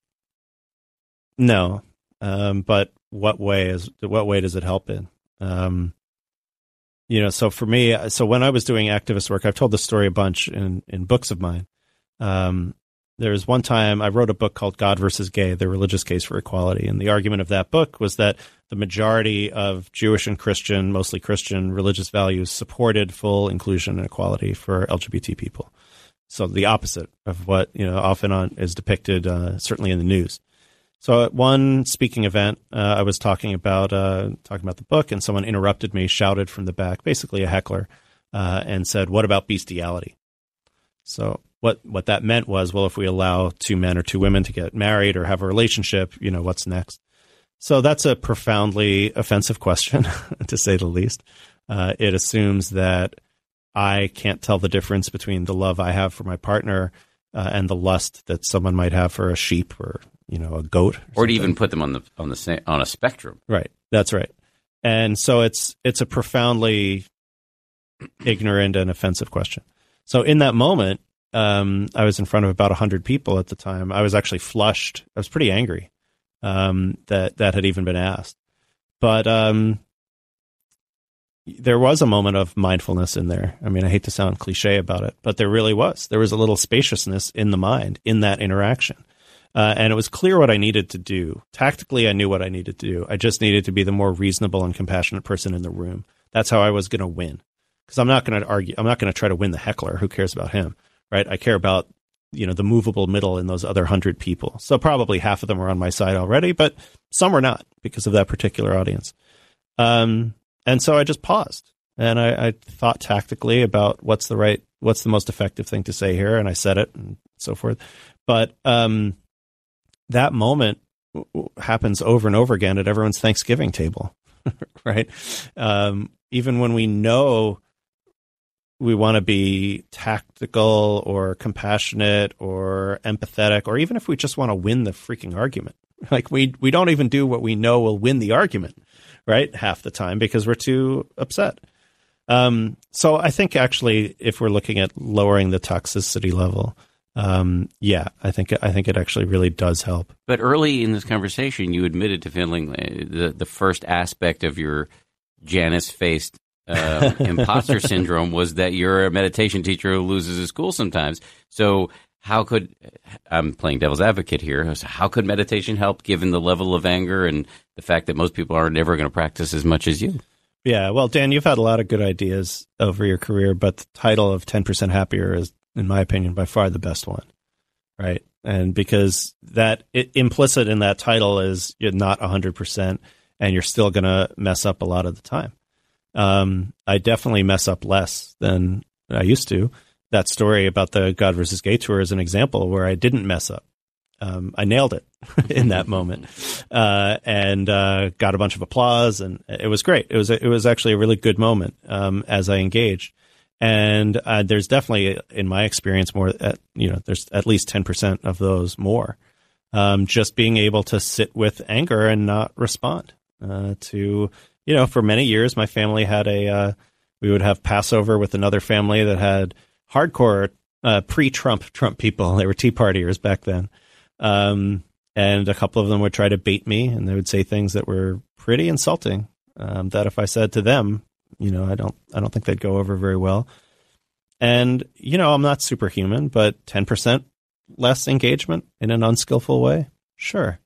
No. Um, but what way is what way does it help in? Um, you know, so for me, so when I was doing activist work, I've told this story a bunch in, in books of mine. Um, there was one time I wrote a book called God versus Gay, The Religious Case for Equality. And the argument of that book was that the majority of Jewish and Christian, mostly Christian, religious values supported full inclusion and equality for L G B T people. So the opposite of what, you know, often on is depicted, uh, certainly in the news. So at one speaking event, uh, I was talking about uh, talking about the book, and someone interrupted me, shouted from the back, basically a heckler, uh, and said, "What about bestiality?" So what what that meant was, well, if we allow two men or two women to get married or have a relationship, you know, what's next? So that's a profoundly offensive question, to say the least. Uh, it assumes that I can't tell the difference between the love I have for my partner uh, and the lust that someone might have for a sheep or, you know, a goat, or, or to even put them on the on the same, on a spectrum. Right, that's right. And so it's it's a profoundly ignorant and offensive question. So in that moment, um, I was in front of about a hundred people at the time. I was actually flushed. I was pretty angry um, that that had even been asked. But um, there was a moment of mindfulness in there. I mean, I hate to sound cliche about it, but there really was. There was a little spaciousness in the mind in that interaction. Uh, and it was clear what I needed to do. Tactically, I knew what I needed to do. I just needed to be the more reasonable and compassionate person in the room. That's how I was going to win. Because I'm not going to argue. I'm not going to try to win the heckler. Who cares about him, right? I care about, you know, the movable middle in those other hundred people. So probably half of them were on my side already, but some were not because of that particular audience. Um, and so I just paused and I, I thought tactically about what's the right, what's the most effective thing to say here, and I said it and so forth. But um, that moment happens over and over again at everyone's Thanksgiving table, right? Um, even when we know we want to be tactical or compassionate or empathetic, or even if we just want to win the freaking argument, Like we we don't even do what we know will win the argument, right? Half the time because we're too upset. Um, so I think actually, if we're looking at lowering the toxicity level, um, yeah, I think I think it actually really does help. But early in this conversation, you admitted to feeling the the first aspect of your Janus-faced uh, imposter syndrome was that you're a meditation teacher who loses his cool sometimes. So how could, I'm playing devil's advocate here, so how could meditation help given the level of anger and the fact that most people are never going to practice as much as you? Yeah, well, Dan, you've had a lot of good ideas over your career, but the title of ten percent Happier is, in my opinion, by far the best one, right? And because that it, implicit in that title is you're not one hundred percent and you're still going to mess up a lot of the time. Um, I definitely mess up less than I used to. That story about the God versus Gay tour is an example where I didn't mess up. Um, I nailed it in that moment, uh, and uh, got a bunch of applause, and it was great. It was it was actually a really good moment um, as I engaged. And uh, there's definitely, in my experience, more at, you know, there's at least ten percent of those more. Um, just being able to sit with anger and not respond uh, to, you know, for many years, my family had a, uh, we would have Passover with another family that had hardcore uh, pre-Trump Trump people. They were Tea Partiers back then. Um, and a couple of them would try to bait me, and they would say things that were pretty insulting, um, that if I said to them, you know, I don't, I don't think they'd go over very well. And, you know, I'm not superhuman, but ten percent less engagement in an unskillful way. Sure.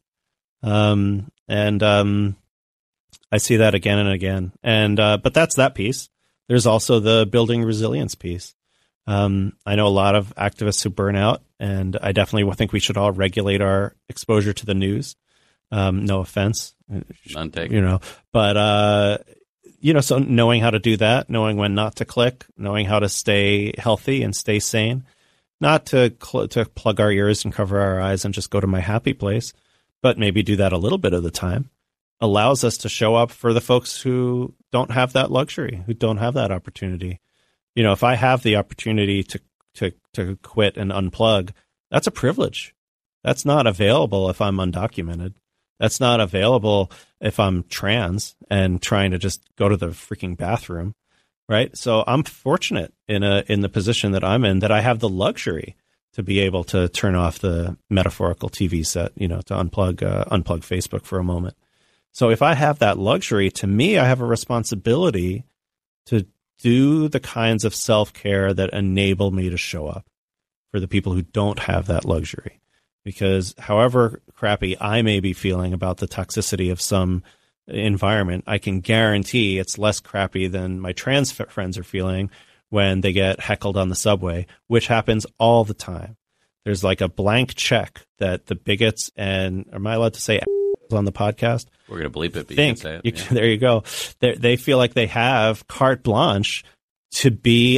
Um, and, um, I see that again and again. And, uh, but that's that piece. There's also the building resilience piece. Um, I know a lot of activists who burn out, and I definitely think we should all regulate our exposure to the news. Um, no offense, None taken. You know, but, uh, you know, so knowing how to do that, knowing when not to click, knowing how to stay healthy and stay sane, not to cl- to plug our ears and cover our eyes and just go to my happy place, but maybe do that a little bit of the time, allows us to show up for the folks who don't have that luxury, who don't have that opportunity. You know, if I have the opportunity to, to, to quit and unplug, that's a privilege. That's not available if I'm undocumented. That's not available if I'm trans and trying to just go to the freaking bathroom, right? So I'm fortunate in a in the position that I'm in that I have the luxury to be able to turn off the metaphorical T V set, you know, to unplug uh, unplug Facebook for a moment. So if I have that luxury, to me, I have a responsibility to do the kinds of self-care that enable me to show up for the people who don't have that luxury. Because however crappy I may be feeling about the toxicity of some environment, I can guarantee it's less crappy than my trans f- friends are feeling when they get heckled on the subway, which happens all the time. There's like a blank check that the bigots and, am I allowed to say on the podcast? We're going to bleep it, but think, you can say it. You, Yeah. There you go. They, they feel like they have carte blanche to be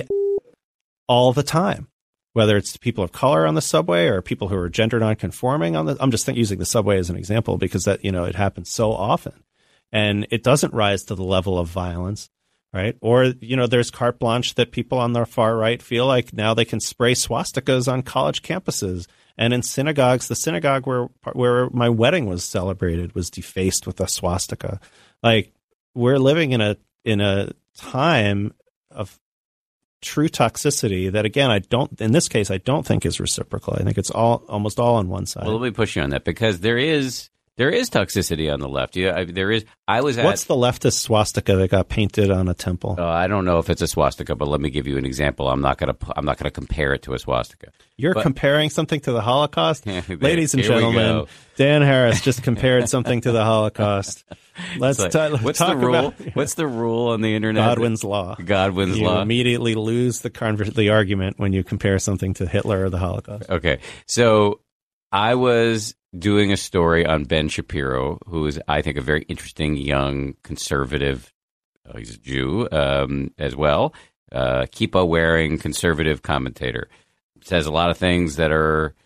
all the time. Whether it's people of color on the subway or people who are gender nonconforming on the, I'm just think, using the subway as an example because that, you know, it happens so often and it doesn't rise to the level of violence, right? Or, you know, there's carte blanche that people on the far right feel like now they can spray swastikas on college campuses and in synagogues. The synagogue where, where my wedding was celebrated was defaced with a swastika. Like we're living in a, in a time of true toxicity that, again, I don't, in this case, I don't think is reciprocal. I think it's all almost all on one side. Well, let me push you on that because there is there is toxicity on the left. Yeah, I, there is. I was at. What's the leftist swastika that got painted on a temple? Uh, I don't know if it's a swastika, but let me give you an example. I'm not gonna I'm not gonna compare it to a swastika. You're but, comparing something to the Holocaust? Ladies and Here we gentlemen, go. Dan Harris just compared something to the Holocaust. Let's, like, ta- let's what's talk the rule? about What's the rule on the internet? Godwin's law. Godwin's you law. You immediately lose the conver- the argument when you compare something to Hitler or the Holocaust. Okay, so I was doing a story on Ben Shapiro, who is, I think, a very interesting young conservative. Uh, he's a Jew um, as well. Uh, kippah wearing conservative commentator. Says a lot of things that are,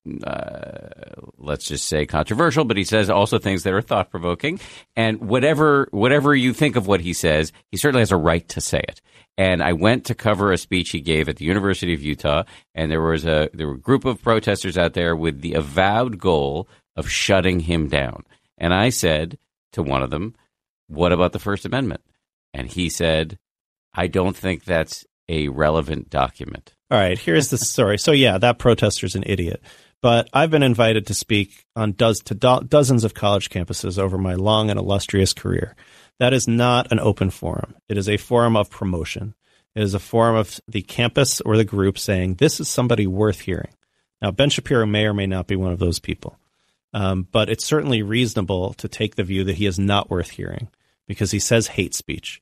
uh, let's just say, controversial, but he says also things that are thought provoking. And whatever whatever you think of what he says, he certainly has a right to say it. And I went to cover a speech he gave at the University of Utah, and there was a there were a group of protesters out there with the avowed goal of shutting him down. And I said to one of them, what about the First Amendment? And he said, I don't think that's a relevant document. All right, here's the story. So, yeah, that protester's an idiot. But I've been invited to speak on does, to do, dozens of college campuses over my long and illustrious career. That is not an open forum. It is a forum of promotion. It is a forum of the campus or the group saying, this is somebody worth hearing. Now, Ben Shapiro may or may not be one of those people. Um, but it's certainly reasonable to take the view that he is not worth hearing because he says hate speech.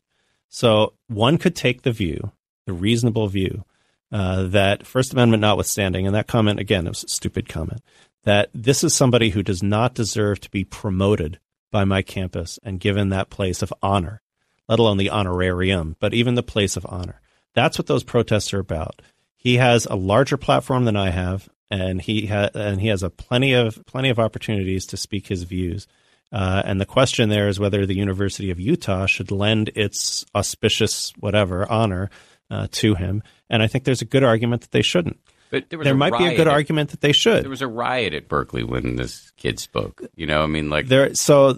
So one could take the view, the reasonable view, uh, that First Amendment notwithstanding, and that comment, again, it was a stupid comment, that this is somebody who does not deserve to be promoted by my campus and given that place of honor, let alone the honorarium, but even the place of honor. That's what those protests are about. He has a larger platform than I have, and he ha- and he has a plenty of plenty of opportunities to speak his views. Uh, and the question there is whether the University of Utah should lend its auspicious whatever honor uh, to him. And I think there's a good argument that they shouldn't. But there, was there a might be a good at, argument that they should. There was a riot at Berkeley when this kid spoke. You know, I mean, like there. So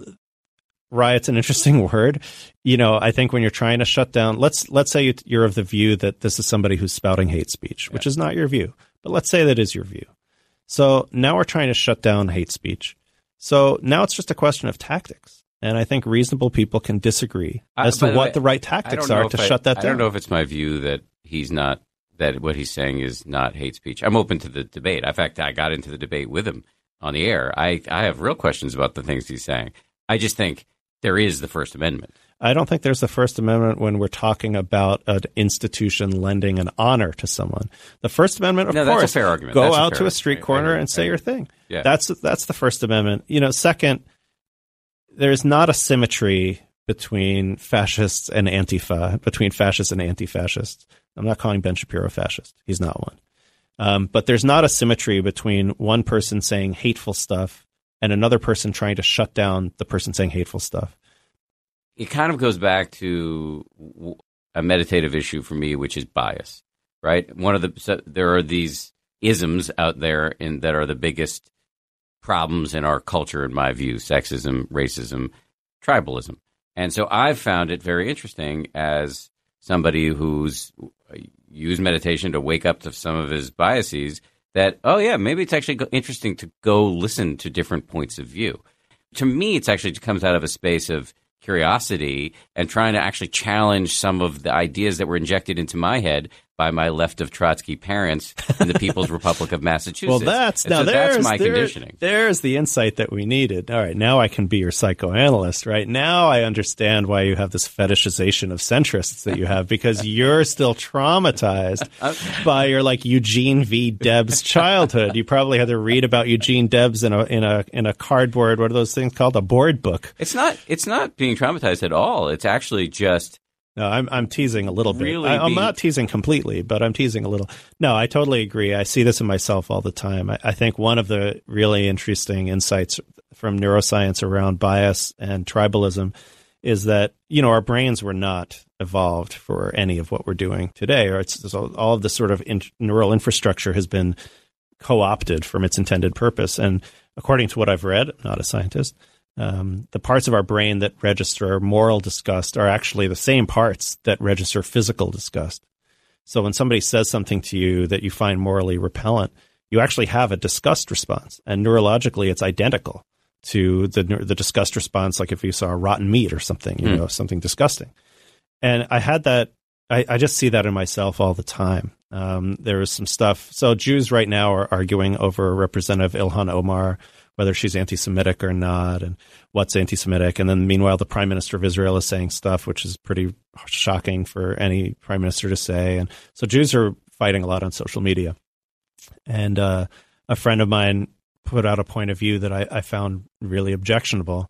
riot's an interesting word. You know, I think when you're trying to shut down, let's let's say you're of the view that this is somebody who's spouting hate speech, which yeah. is not your view. But let's say that is your view. So now we're trying to shut down hate speech. So now it's just a question of tactics. And I think reasonable people can disagree as uh, to what way, the right tactics are to I, shut that down. I don't know if it's my view that he's not, that what he's saying is not hate speech. I'm open to the debate. In fact, I got into the debate with him on the air. I, I have real questions about the things he's saying. I just think there is the First Amendment. I don't think there's the First Amendment when we're talking about an institution lending an honor to someone. The First Amendment, of no, course, that's a fair argument. Go that's out a to a street corner and say your thing. Yeah. That's that's the First Amendment. You know, second, there's not a symmetry between fascists and Antifa, between fascists and anti-fascists. I'm not calling Ben Shapiro a fascist. He's not one. Um, but there's not a symmetry between one person saying hateful stuff and another person trying to shut down the person saying hateful stuff. It kind of goes back to a meditative issue for me, which is bias, right? One of the so there are these isms out there in that are the biggest problems in our culture, in my view: sexism, racism, tribalism. And so I've found it very interesting as somebody who's used meditation to wake up to some of his biases. That oh yeah, maybe it's actually interesting to go listen to different points of view. To me, it's actually comes out of a space of curiosity and trying to actually challenge some of the ideas that were injected into my head by my left of Trotsky parents in the People's Republic of Massachusetts. Well, that's and now so there's, that's my there, conditioning. There's the insight that we needed. All right, now I can be your psychoanalyst. Right now, I understand why you have this fetishization of centrists that you have because you're still traumatized by your like Eugene V. Debs childhood. You probably had to read about Eugene Debs in a in a in a cardboard. What are those things called? A board book. It's not. It's not being traumatized at all. It's actually just. No, I'm I'm teasing a little bit. Really I, I'm be... not teasing completely, but I'm teasing a little. No, I totally agree. I see this in myself all the time. I, I think one of the really interesting insights from neuroscience around bias and tribalism is that, you know, our brains were not evolved for any of what we're doing today, or it's all, all of this sort of in, neural infrastructure has been co-opted from its intended purpose. And according to what I've read, I'm not a scientist, Um, the parts of our brain that register moral disgust are actually the same parts that register physical disgust. So when somebody says something to you that you find morally repellent, you actually have a disgust response. And neurologically, it's identical to the the disgust response, like if you saw rotten meat or something, you mm. know, something disgusting. And I had that, I, I just see that in myself all the time. Um, there was some stuff. So Jews right now are arguing over Representative Ilhan Omar, whether she's anti-Semitic or not, and what's anti-Semitic. And then meanwhile, the Prime Minister of Israel is saying stuff which is pretty shocking for any prime minister to say. And so Jews are fighting a lot on social media. And uh, a friend of mine put out a point of view that I, I found really objectionable.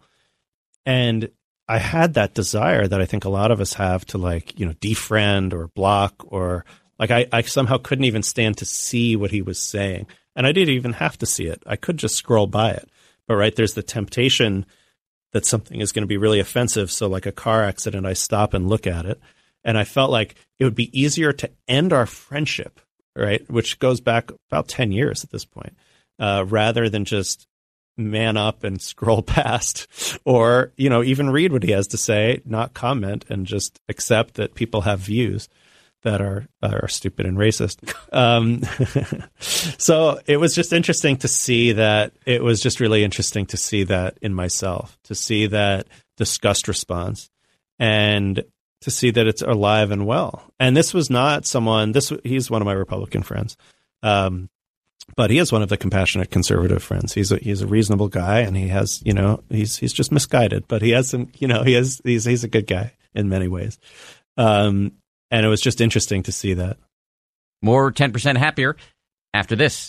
And I had that desire that I think a lot of us have to, like, you know, defriend or block, or like I, I somehow couldn't even stand to see what he was saying. And I didn't even have to see it. I could just scroll by it. But right, there's the temptation that something is going to be really offensive. So like a car accident, I stop and look at it. And I felt like it would be easier to end our friendship, right, which goes back about ten years at this point, uh, rather than just man up and scroll past, or, you know, even read what he has to say, not comment, and just accept that people have views that are are stupid and racist. Um, so it was just interesting to see that. It was just really interesting to see that in myself, to see that disgust response, and to see that it's alive and well. And this was not someone. This he's one of my Republican friends. Um, But he is one of the compassionate conservative friends. He's a he's a reasonable guy, and he has, you know, he's he's just misguided, but he has some, you know, he has he's he's a good guy in many ways. Um, and it was just interesting to see that. More ten percent happier after this.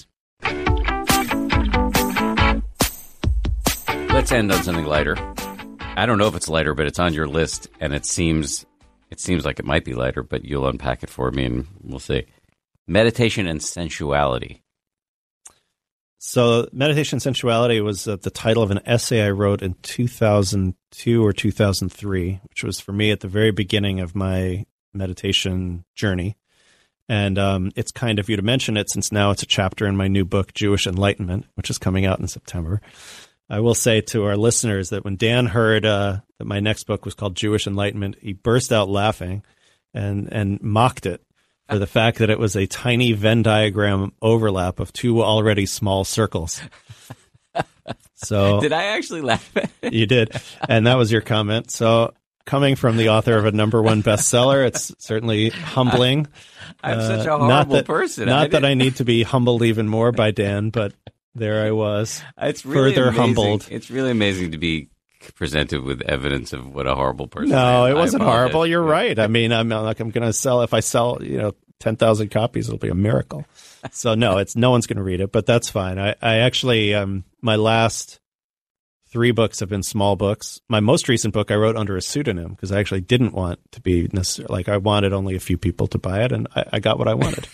Let's end on something lighter. I don't know if it's lighter, but it's on your list, and it seems it seems like it might be lighter, but you'll unpack it for me, and we'll see. Meditation and sensuality. So Meditation and Sensuality was uh, the title of an essay I wrote in two thousand two or two thousand three, which was for me at the very beginning of my meditation journey. And um, it's kind of you to mention it, since now it's a chapter in my new book, Jewish Enlightenment, which is coming out in September. I will say to our listeners that when Dan heard uh, that my next book was called Jewish Enlightenment, he burst out laughing and, and mocked it for the fact that it was a tiny Venn diagram overlap of two already small circles. So did I actually laugh at it? You did. And that was your comment. So coming from the author of a number one bestseller, it's certainly humbling. I, I'm uh, such a horrible not that, person. Not I that I need to be humbled even more by Dan, but there I was, it's really further amazing. humbled. It's really amazing to be presented with evidence of what a horrible person no, I am. it wasn't horrible. You're yeah. right. I mean, I'm like, I'm going to sell, if I sell, you know, ten thousand copies, it'll be a miracle. So no, it's no one's going to read it, but that's fine. I, I actually, um, my last three books have been small books. My most recent book I wrote under a pseudonym because I actually didn't want to be necessarily, like I wanted only a few people to buy it, and I, I got what I wanted.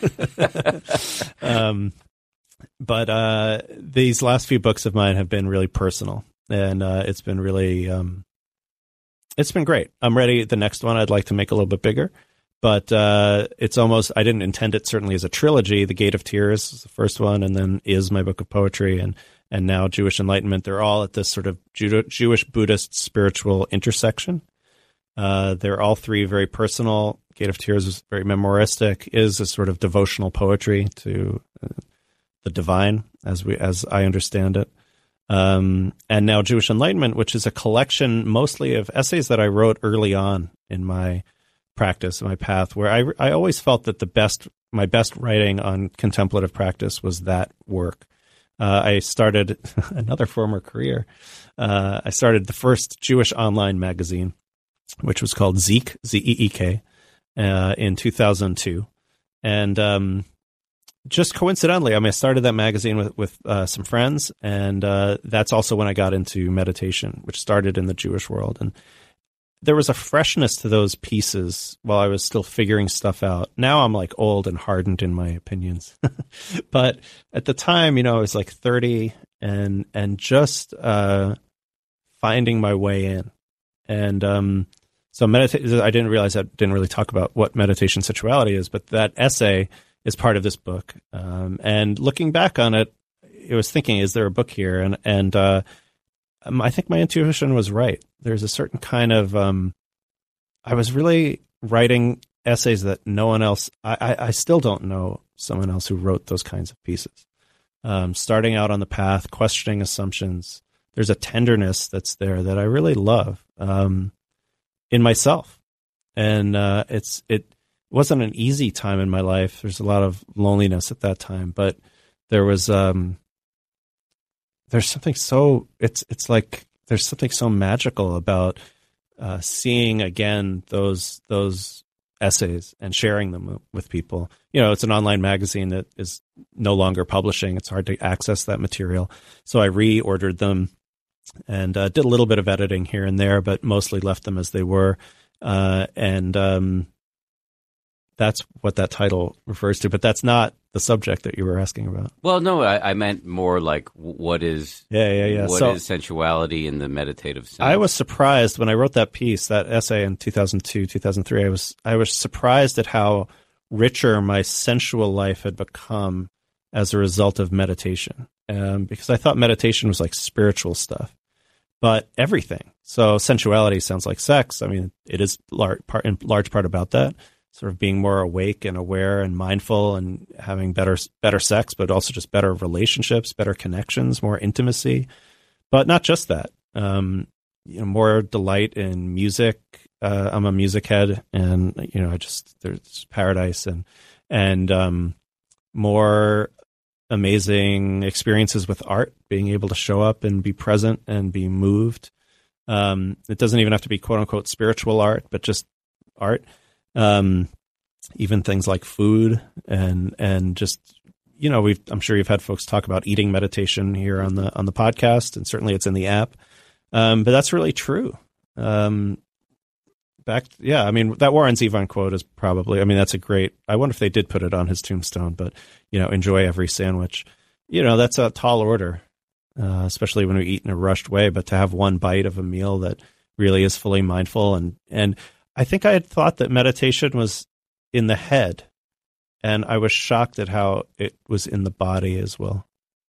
um, but uh, these last few books of mine have been really personal, and uh, it's been really, um, it's been great. I'm ready. The next one I'd like to make a little bit bigger, but uh, it's almost, I didn't intend it certainly as a trilogy. The Gate of Tears is the first one, and then Is my book of poetry, and and now Jewish Enlightenment. They're all at this sort of Judo- Jewish Buddhist spiritual intersection. Uh, they're all three very personal. Gate of Tears is very memoristic, is a sort of devotional poetry to uh, the divine, as we as I understand it. Um, and now Jewish Enlightenment, which is a collection mostly of essays that I wrote early on in my practice, my path, where I, I always felt that the best, my best writing on contemplative practice was that work. Uh, I started another former career. Uh, I started the first Jewish online magazine, which was called Zeek, Z E E K, uh, in two thousand two. And um, just coincidentally, I mean, I started that magazine with, with uh, some friends, and uh, that's also when I got into meditation, which started in the Jewish world. And there was a freshness to those pieces while I was still figuring stuff out. Now I'm like old and hardened in my opinions. But at the time, you know, I was like thirty and and just uh, finding my way in. And um, so medita- I didn't realize I didn't really talk about what meditation sensuality is, but that essay is part of this book. Um, and looking back on it, I was thinking, is there a book here? And, and uh, um, I think my intuition was right. There's a certain kind of, um, I was really writing essays that no one else, I, I, I still don't know someone else who wrote those kinds of pieces. Um, starting out on the path, questioning assumptions. There's a tenderness that's there that I really love um, in myself. And uh, it's it wasn't an easy time in my life. There's a lot of loneliness at that time, but there was um, there's something so it's it's like there's something so magical about uh, seeing again those those essays and sharing them with people. You know, it's an online magazine that is no longer publishing. It's hard to access that material, so I reordered them and uh, did a little bit of editing here and there, but mostly left them as they were. Uh, and um, that's what that title refers to, but that's not the subject that you were asking about. Well, no, I, I meant more like what is yeah, yeah, yeah. What so, is sensuality in the meditative sense? I was surprised when I wrote that piece, that essay in two thousand two, two thousand three. I was I was surprised at how richer my sensual life had become as a result of meditation. um, because I thought meditation was like spiritual stuff, but everything. So sensuality sounds like sex. I mean, it is large part, in large part about that, sort of being more awake and aware and mindful and having better better sex, but also just better relationships, better connections, more intimacy. But not just that. Um, you know, more delight in music. Uh, I'm a music head, and you know, I just there's paradise and and um, more amazing experiences with art. Being able to show up and be present and be moved. Um, it doesn't even have to be quote unquote spiritual art, but just art. Um, even things like food and and just you know, we've I'm sure you've had folks talk about eating meditation here on the on the podcast, and certainly it's in the app. Um, but that's really true. Um, back, yeah, I mean, that Warren Zevon quote is probably, I mean, that's a great, I wonder if they did put it on his tombstone, but, you know, enjoy every sandwich. You know, that's a tall order, uh, especially when we eat in a rushed way, but to have one bite of a meal that really is fully mindful. And, and I think I had thought that meditation was in the head, and I was shocked at how it was in the body as well.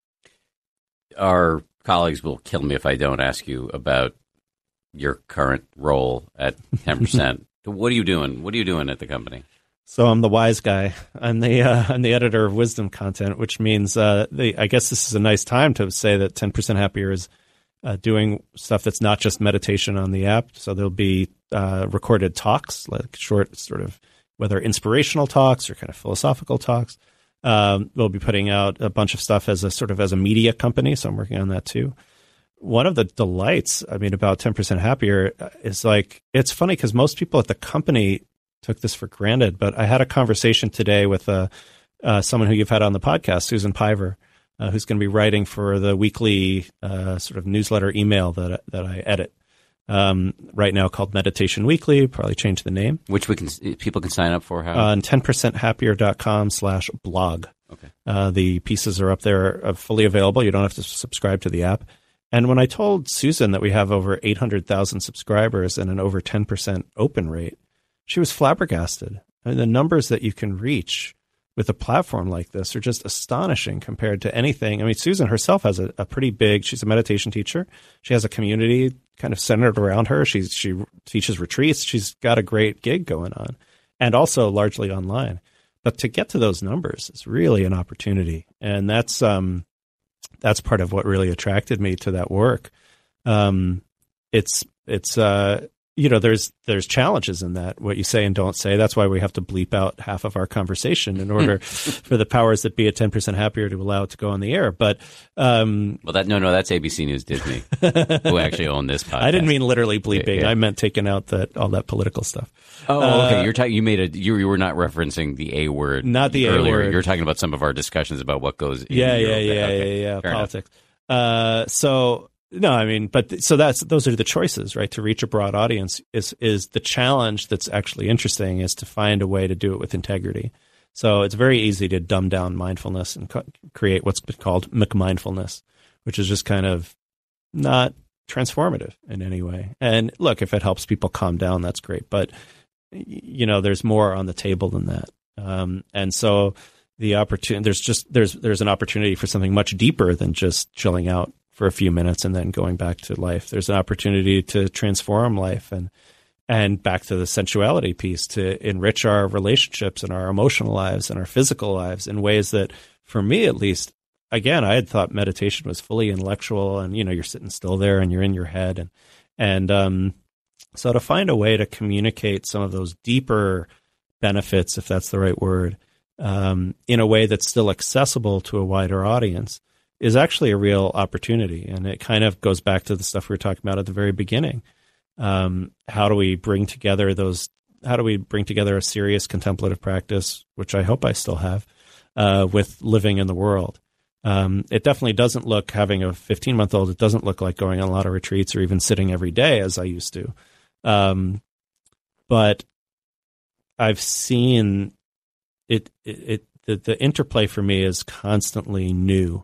Our colleagues will kill me if I don't ask you about your current role at ten percent. What are you doing? What are you doing at the company? So I'm the wise guy. I'm the uh, I'm the editor of wisdom content, which means uh, the, I guess this is a nice time to say that ten percent Happier is uh, doing stuff that's not just meditation on the app. So there'll be uh, recorded talks, like short sort of whether inspirational talks or kind of philosophical talks. Um, we'll be putting out a bunch of stuff as a sort of as a media company, so I'm working on that too. One of the delights, I mean, about ten percent Happier is like, it's funny because most people at the company took this for granted, but I had a conversation today with uh, uh, someone who you've had on the podcast, Susan Piver, uh, who's going to be writing for the weekly uh, sort of newsletter email that that I edit um, right now called Meditation Weekly. Probably change the name. Which we can people can sign up for how? On ten percent happier dot com slash blog. Okay. Uh, the pieces are up there, uh, fully available. You don't have to subscribe to the app. And when I told Susan that we have over eight hundred thousand subscribers and an over ten percent open rate, she was flabbergasted. I mean, the numbers that you can reach with a platform like this are just astonishing compared to anything. I mean, Susan herself has a, a pretty big, she's a meditation teacher. She has a community kind of centered around her. She's, she teaches retreats. She's got a great gig going on, and also largely online. But to get to those numbers is really an opportunity. And that's, um, that's part of what really attracted me to that work. Um, it's, it's, uh, you know, there's, there's challenges in that, what you say and don't say. That's why we have to bleep out half of our conversation in order for the powers that be at ten percent Happier to allow it to go on the air. But, um, well, that, no, no, that's A B C News Disney who actually own this podcast. I didn't mean literally bleeping. Yeah, yeah. I meant taking out that, all that political stuff. Oh, okay. Uh, You're talking, you made a, you, you were not referencing the A word. Not the earlier. A word. You're talking about some of our discussions about what goes in Yeah, your, yeah, okay, yeah, okay. yeah, yeah, Fair politics. Uh, so, no, I mean, but so that's, those are the choices, right? To reach a broad audience is, is the challenge that's actually interesting is to find a way to do it with integrity. So it's very easy to dumb down mindfulness and co- create what's been called McMindfulness, which is just kind of not transformative in any way. And look, if it helps people calm down, that's great. But, you know, there's more on the table than that. Um, and so the opportunity, there's just, there's, there's an opportunity for something much deeper than just chilling out for a few minutes and then going back to life. There's an opportunity to transform life and, and back to the sensuality piece, to enrich our relationships and our emotional lives and our physical lives in ways that, for me at least, again, I had thought meditation was fully intellectual and, you know, you're sitting still there and you're in your head. And, and, um, so to find a way to communicate some of those deeper benefits, if that's the right word, um, in a way that's still accessible to a wider audience is actually a real opportunity. And it kind of goes back to the stuff we were talking about at the very beginning. Um, how do we bring together those, how do we bring together a serious contemplative practice, which I hope I still have, uh, with living in the world? Um, it definitely doesn't look, having a fifteen-month-old, it doesn't look like going on a lot of retreats or even sitting every day as I used to. Um, but I've seen it, it, it the, the interplay for me is constantly new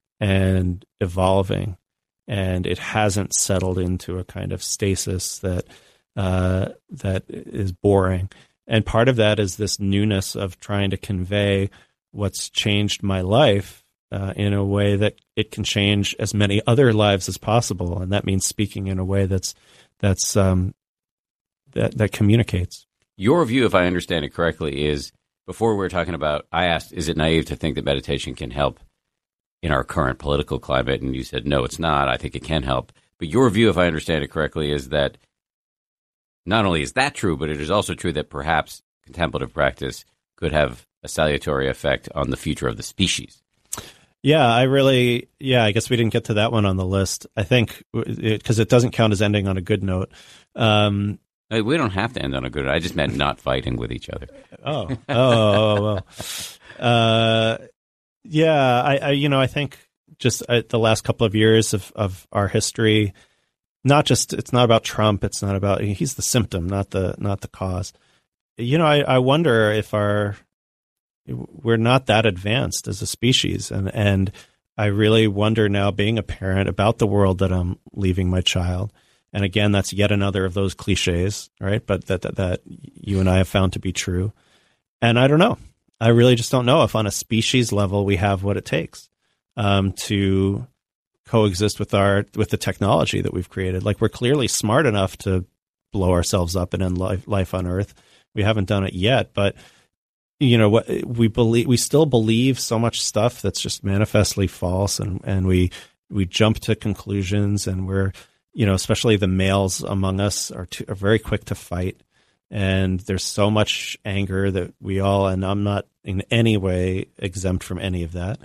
and evolving, and it hasn't settled into a kind of stasis that uh, that is boring. And part of that is this newness of trying to convey what's changed my life uh, in a way that it can change as many other lives as possible, and that means speaking in a way that's that's um, that that communicates. Your view, if I understand it correctly, is before we were talking about, I asked, is it naive to think that meditation can help in our current political climate? And you said, no, it's not. I think it can help. But your view, if I understand it correctly, is that not only is that true, but it is also true that perhaps contemplative practice could have a salutary effect on the future of the species. Yeah, I really, yeah, I guess we didn't get to that one on the list. I think because it, it doesn't count as ending on a good note. Um, We don't have to end on a good note. I just meant not fighting with each other. Oh, oh, oh, well. Uh, yeah, I, I, you know, I think just uh, the last couple of years of, of our history, not just, it's not about Trump. It's not about, he's the symptom, not the, not the cause. You know, I, I wonder if our, we're not that advanced as a species. And, and I really wonder now, being a parent, about the world that I'm leaving my child. And again, that's yet another of those cliches, right? But that, that that you and I have found to be true. And I don't know. I really just don't know if on a species level we have what it takes um, to coexist with our with the technology that we've created. Like, we're clearly smart enough to blow ourselves up and end life, life on Earth. We haven't done it yet, but you know what, we believe, we still believe so much stuff that's just manifestly false, and and we we jump to conclusions, and we're, you know, especially the males among us are, too, are very quick to fight. And there's so much anger that we all, and I'm not in any way exempt from any of that.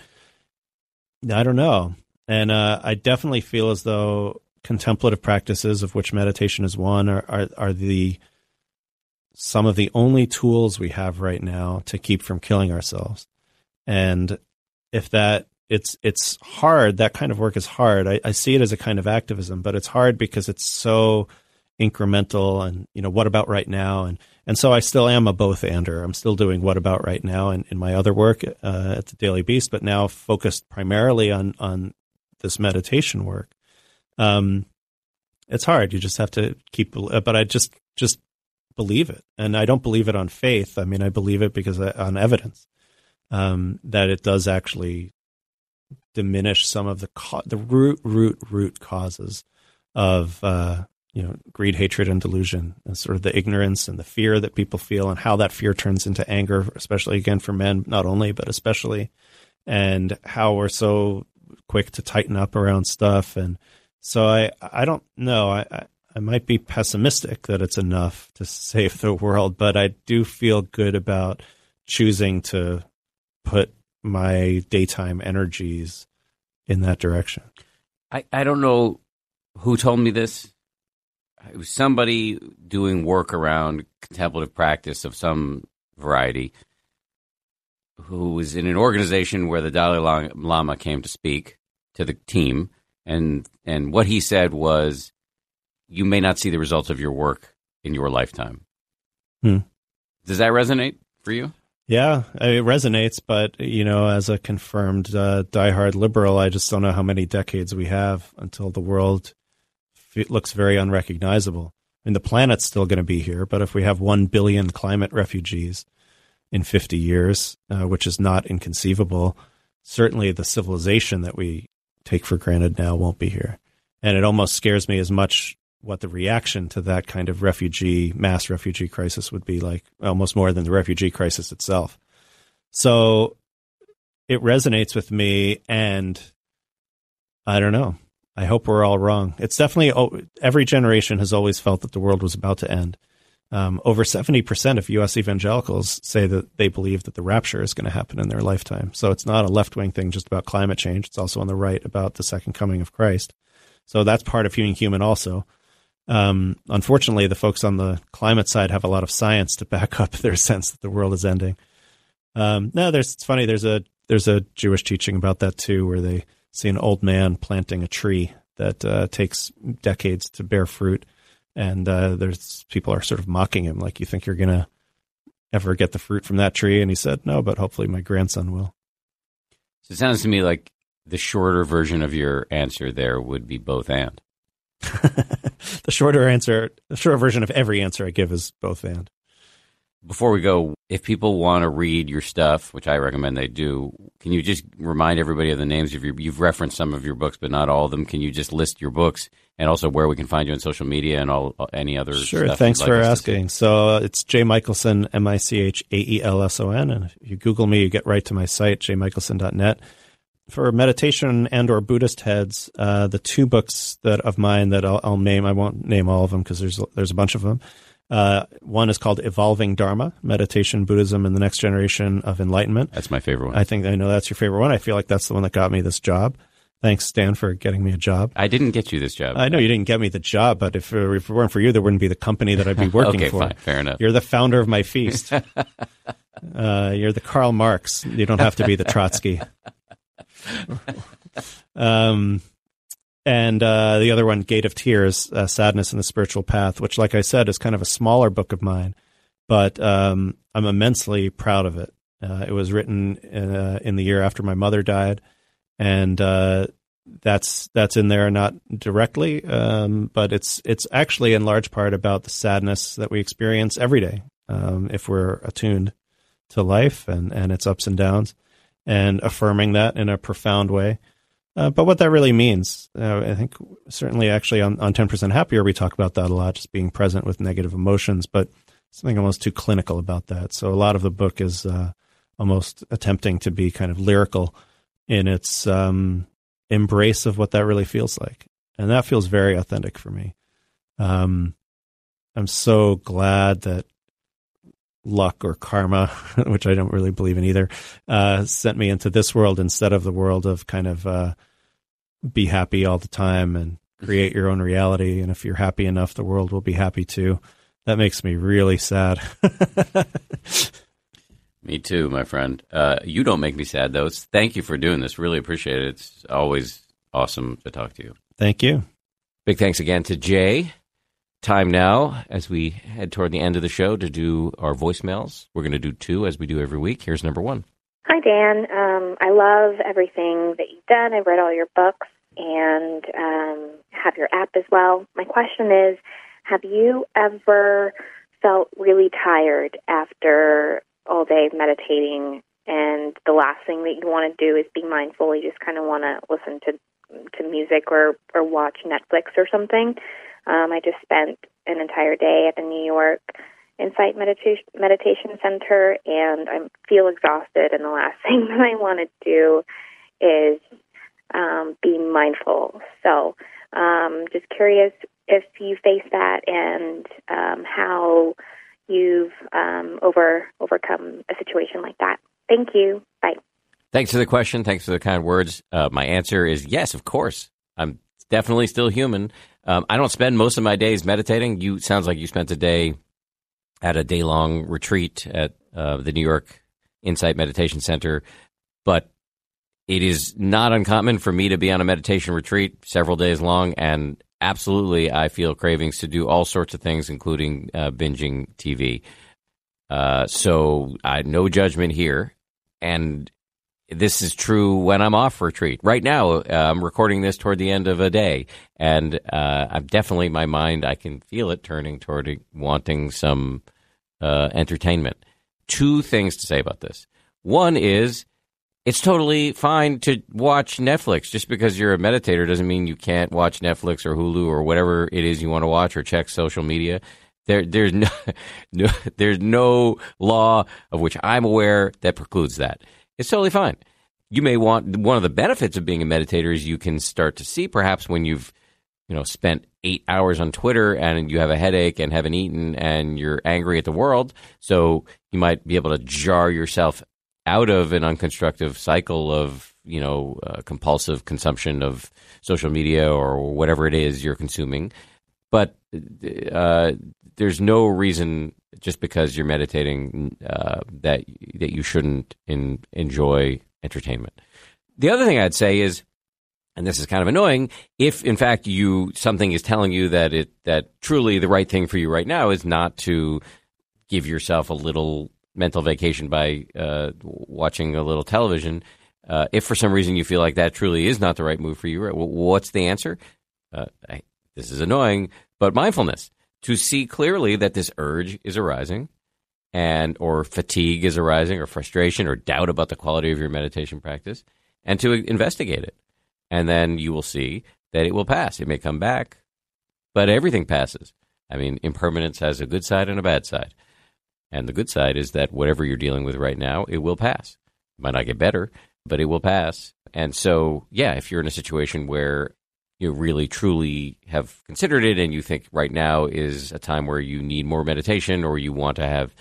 I don't know. And uh, I definitely feel as though contemplative practices, of which meditation is one, are, are, are the some of the only tools we have right now to keep from killing ourselves. And if that, It's it's hard. That kind of work is hard. I, I see it as a kind of activism, but it's hard because it's so incremental. And, you know, what about right now? And and so I still am a both-ander. I'm still doing what about right now in, in my other work uh, at the Daily Beast, but now focused primarily on on this meditation work. Um, it's hard. You just have to keep. But I just just believe it, and I don't believe it on faith. I mean, I believe it because I, on evidence um, that it does actually diminish some of the co- the root root root causes of uh, you know greed, hatred, and delusion, and sort of the ignorance and the fear that people feel, and how that fear turns into anger, especially again for men, not only but especially, and how we're so quick to tighten up around stuff. And so I I don't know. I, I I might be pessimistic that it's enough to save the world, but I do feel good about choosing to put my daytime energies in that direction. I, I don't know who told me this. It was somebody doing work around contemplative practice of some variety who was in an organization where the Dalai Lama came to speak to the team. And, and what he said was, you may not see the results of your work in your lifetime. Hmm. Does that resonate for you? Yeah, it resonates, but, you know, as a confirmed uh, diehard liberal, I just don't know how many decades we have until the world f- looks very unrecognizable. I mean, the planet's still going to be here, but if we have one billion climate refugees in fifty years, uh, which is not inconceivable, certainly the civilization that we take for granted now won't be here. And it almost scares me as much what the reaction to that kind of refugee, mass refugee crisis would be like, almost more than the refugee crisis itself. So it resonates with me, and I don't know. I hope we're all wrong. It's definitely, oh, every generation has always felt that the world was about to end. Um, over seventy percent of U S evangelicals say that they believe that the rapture is going to happen in their lifetime. So it's not a left-wing thing just about climate change. It's also on the right about the second coming of Christ. So that's part of being human also. Um, unfortunately, the folks on the climate side have a lot of science to back up their sense that the world is ending. Um, no, there's, it's funny. There's a, there's a Jewish teaching about that too, where they see an old man planting a tree that, uh, takes decades to bear fruit. And, uh, there's people are sort of mocking him. Like, you think you're going to ever get the fruit from that tree? And he said, no, but hopefully my grandson will. So it sounds to me like the shorter version of your answer there would be both and. The shorter answer, the shorter version of every answer I give is both and. Before we go, if people want to read your stuff, which I recommend they do, can you just remind everybody of the names of your, you've referenced some of your books, but not all of them. Can you just list your books and also where we can find you on social media and all any other Sure, stuff thanks you'd for like us to asking. So uh, it's Jay Michaelson, M I C H A E L S O N. And if you Google me, you get right to my site, jay michaelson dot net. For meditation and or Buddhist heads, uh, the two books that of mine that I'll, I'll name, I won't name all of them because there's there's a bunch of them. Uh, one is called Evolving Dharma, Meditation, Buddhism, and the Next Generation of Enlightenment. That's my favorite one. I think I know that's your favorite one. I feel like that's the one that got me this job. Thanks, Stan, for getting me a job. I didn't get you this job. I know you didn't get me the job, but if, uh, if it weren't for you, there wouldn't be the company that I'd be working okay, for. Fine, fair enough. You're the founder of my feast. uh, you're the Karl Marx. You don't have to be the Trotsky. um, and uh, the other one, Gate of Tears, uh, Sadness and the Spiritual Path, which, like I said, is kind of a smaller book of mine, but um, I'm immensely proud of it. Uh, it was written uh, in the year after my mother died, and uh, that's that's in there not directly, um, but it's it's actually in large part about the sadness that we experience every day um, if we're attuned to life and, and its ups and downs, and affirming that in a profound way. Uh, but what that really means, uh, I think certainly actually on, on ten percent Happier, we talk about that a lot, just being present with negative emotions, but something almost too clinical about that. So a lot of the book is uh, almost attempting to be kind of lyrical in its um, embrace of what that really feels like. And that feels very authentic for me. Um, I'm so glad that luck or karma, which I don't really believe in either, uh, sent me into this world instead of the world of kind of uh, be happy all the time and create your own reality. And if you're happy enough, the world will be happy too. That makes me really sad. Me too, my friend. Uh, you don't make me sad, though. It's, thank you for doing this. Really appreciate it. It's always awesome to talk to you. Thank you. Big thanks again to Jay. Time now, as we head toward the end of the show, to do our voicemails. We're going to do two, as we do every week. Here's number one. Hi, Dan. Um, I love everything that you've done. I've read all your books and um, have your app as well. My question is, have you ever felt really tired after all day meditating, and the last thing that you want to do is be mindful? You just kind of want to listen to to music or, or watch Netflix or something. Um, I just spent an entire day at the New York Insight Meditation Meditation Center, and I feel exhausted, and the last thing that I want to do is um, be mindful. So um, just curious if you face that and um, how you've um, over overcome a situation like that. Thank you. Bye. Thanks for the question. Thanks for the kind words. Uh, my answer is yes, of course. I'm definitely still human. Um, I don't spend most of my days meditating. You sounds like you spent a day at a day-long retreat at uh, the New York Insight Meditation Center, but it is not uncommon for me to be on a meditation retreat several days long, and absolutely I feel cravings to do all sorts of things, including uh, binging T V. Uh, so I no judgment here, and this is true when I'm off retreat. Right now, uh, I'm recording this toward the end of a day, and uh, I'm definitely, my mind, I can feel it turning toward wanting some uh, entertainment. Two things to say about this. One is, it's totally fine to watch Netflix. Just because you're a meditator doesn't mean you can't watch Netflix or Hulu or whatever it is you want to watch, or check social media. There, there's no, no, there's no law of which I'm aware that precludes that. It's totally fine. You may want, one of the benefits of being a meditator is you can start to see, perhaps when you've, you know, spent eight hours on Twitter and you have a headache and haven't eaten and you're angry at the world. So you might be able to jar yourself out of an unconstructive cycle of, you know, uh, compulsive consumption of social media or whatever it is you're consuming. But uh, there's no reason, just because you're meditating, uh, that that you shouldn't in, enjoy entertainment. The other thing I'd say is, and this is kind of annoying, if in fact you something is telling you that it that truly the right thing for you right now is not to give yourself a little mental vacation by uh, watching a little television, uh, if for some reason you feel like that truly is not the right move for you, what's the answer? Uh, I, this is annoying, but mindfulness. To see clearly that this urge is arising and or fatigue is arising, or frustration, or doubt about the quality of your meditation practice, and to investigate it. And then you will see that it will pass. It may come back, but everything passes. I mean, impermanence has a good side and a bad side. And the good side is that whatever you're dealing with right now, it will pass. It might not get better, but it will pass. And so, yeah, if you're in a situation where you really, truly have considered it and you think right now is a time where you need more meditation, or you want to have,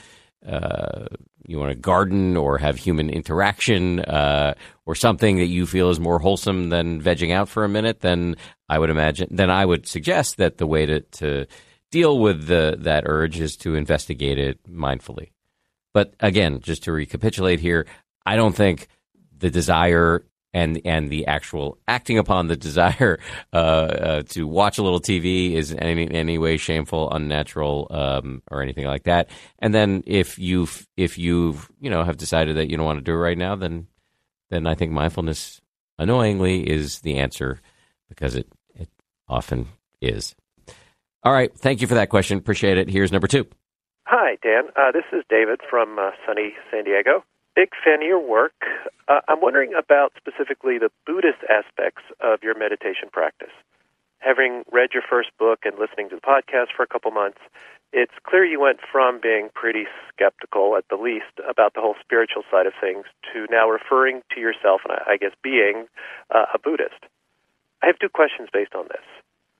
uh, you want to garden or have human interaction, uh, or something that you feel is more wholesome than vegging out for a minute, then I would imagine, then I would suggest that the way to, to deal with the, that urge is to investigate it mindfully. But again, just to recapitulate here, I don't think the desire and and the actual acting upon the desire uh, uh, to watch a little T V is in any, any way shameful, unnatural, um, or anything like that. And then if you if you you know have decided that you don't want to do it right now, then then I think mindfulness, annoyingly, is the answer, because it it often is. All right, thank you for that question. Appreciate it. Here's number two. Hi, Dan. Uh, this is David from uh, sunny San Diego. Big fan of your work. Uh, I'm wondering about specifically the Buddhist aspects of your meditation practice. Having read your first book and listening to the podcast for a couple months, it's clear you went from being pretty skeptical, at the least, about the whole spiritual side of things to now referring to yourself, and I guess being uh, a Buddhist. I have two questions based on this.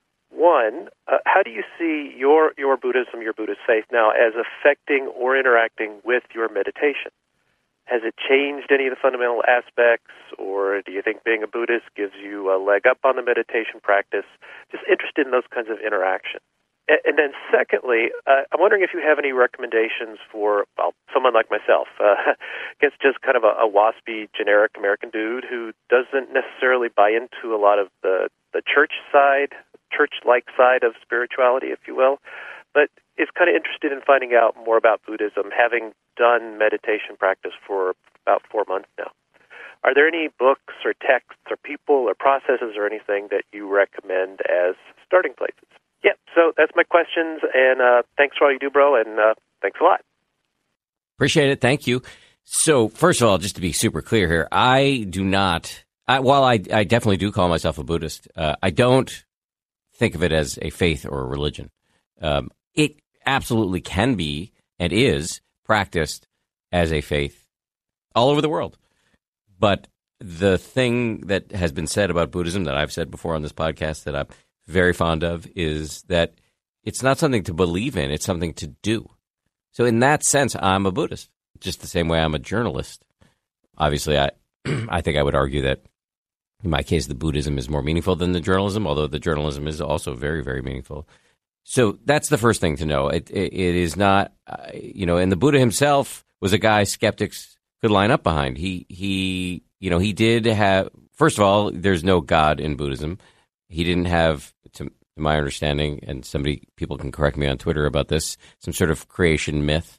One, uh, how do you see your, your Buddhism, your Buddhist faith now as affecting or interacting with your meditation? Has it changed any of the fundamental aspects, or do you think being a Buddhist gives you a leg up on the meditation practice? Just interested in those kinds of interaction. And, and then secondly, uh, I'm wondering if you have any recommendations for, well, someone like myself. Uh, I guess just kind of a, a waspy, generic American dude who doesn't necessarily buy into a lot of the, the church side, church-like side of spirituality, if you will, but is kind of interested in finding out more about Buddhism, having done meditation practice for about four months now. Are there any books or texts or people or processes or anything that you recommend as starting places? Yeah, so that's my questions, and uh, thanks for all you do, bro, and uh, thanks a lot. Appreciate it. Thank you. So, first of all, just to be super clear here, I do not, I, while I, I definitely do call myself a Buddhist, uh, I don't think of it as a faith or a religion. Um, it absolutely can be and is practiced as a faith all over the world. But the thing that has been said about Buddhism that I've said before on this podcast that I'm very fond of is that it's not something to believe in, it's something to do. So in that sense, I'm a Buddhist, just the same way I'm a journalist. Obviously, I I think I would argue that in my case, the Buddhism is more meaningful than the journalism, although the journalism is also very, very meaningful. So that's the first thing to know. It, it, it is not, uh, you know, and the Buddha himself was a guy skeptics could line up behind. He, he, you know, he did have, first of all, there's no God in Buddhism. He didn't have, to my understanding, and somebody, people can correct me on Twitter about this, some sort of creation myth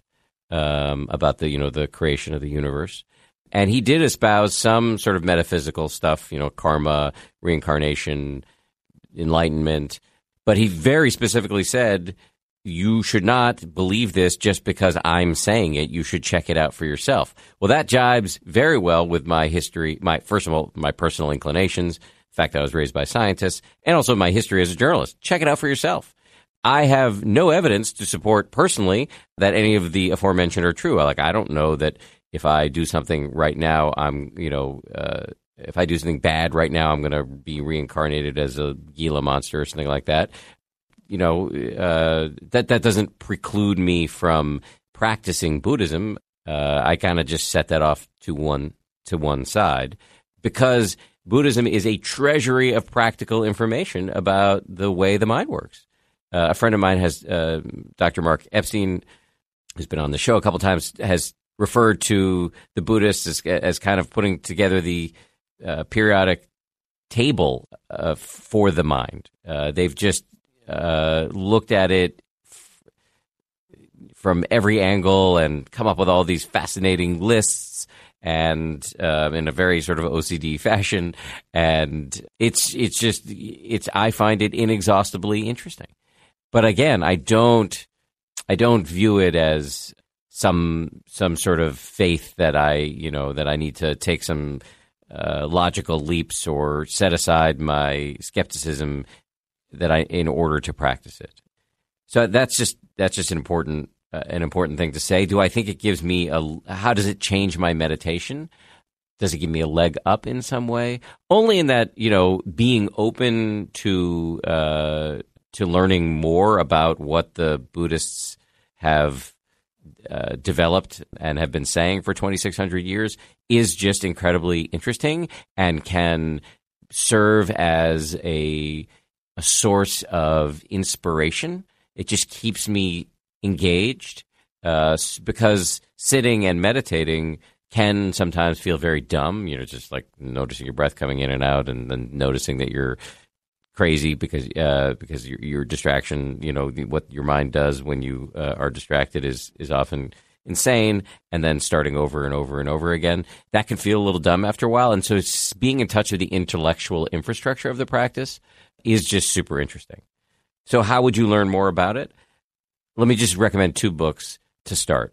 um, about the, you know, the creation of the universe. And he did espouse some sort of metaphysical stuff, you know, karma, reincarnation, enlightenment. But he very specifically said, you should not believe this just because I'm saying it. You should check it out for yourself. Well, that jibes very well with my history, my first of all, my personal inclinations, the fact that I was raised by scientists, and also my history as a journalist. Check it out for yourself. I have no evidence to support personally that any of the aforementioned are true. Like, I don't know that if I do something right now, I'm, you know, uh, if I do something bad right now, I'm going to be reincarnated as a Gila monster or something like that. You know, uh, that that doesn't preclude me from practicing Buddhism. Uh, I kind of just set that off to one to one side because Buddhism is a treasury of practical information about the way the mind works. Uh, a friend of mine has, uh, Doctor Mark Epstein, who's been on the show a couple times, has referred to the Buddhists as, as kind of putting together the uh, periodic table uh, for the mind. Uh, they've just uh, looked at it f- from every angle and come up with all these fascinating lists and uh, in a very sort of O C D fashion. And it's it's just it's I find it inexhaustibly interesting. But again, I don't I don't view it as some some sort of faith that I you know that I need to take some uh, logical leaps or set aside my skepticism that I in order to practice it. So that's just that's just an important uh, an important thing to say. Do I think it gives me a how does it change my meditation? Does it give me a leg up in some way? Only in that, you know, being open to uh, to learning more about what the Buddhists have uh, developed and have been saying for twenty-six hundred years is just incredibly interesting and can serve as a a source of inspiration. It just keeps me engaged uh, because sitting and meditating can sometimes feel very dumb, you know, just like noticing your breath coming in and out and then noticing that you're crazy because uh, because your, your distraction, you know, what your mind does when you uh, are distracted is, is often insane, and then starting over and over and over again. That can feel a little dumb after a while. And so it's being in touch with the intellectual infrastructure of the practice is just super interesting. So how would you learn more about it? Let me just recommend two books to start.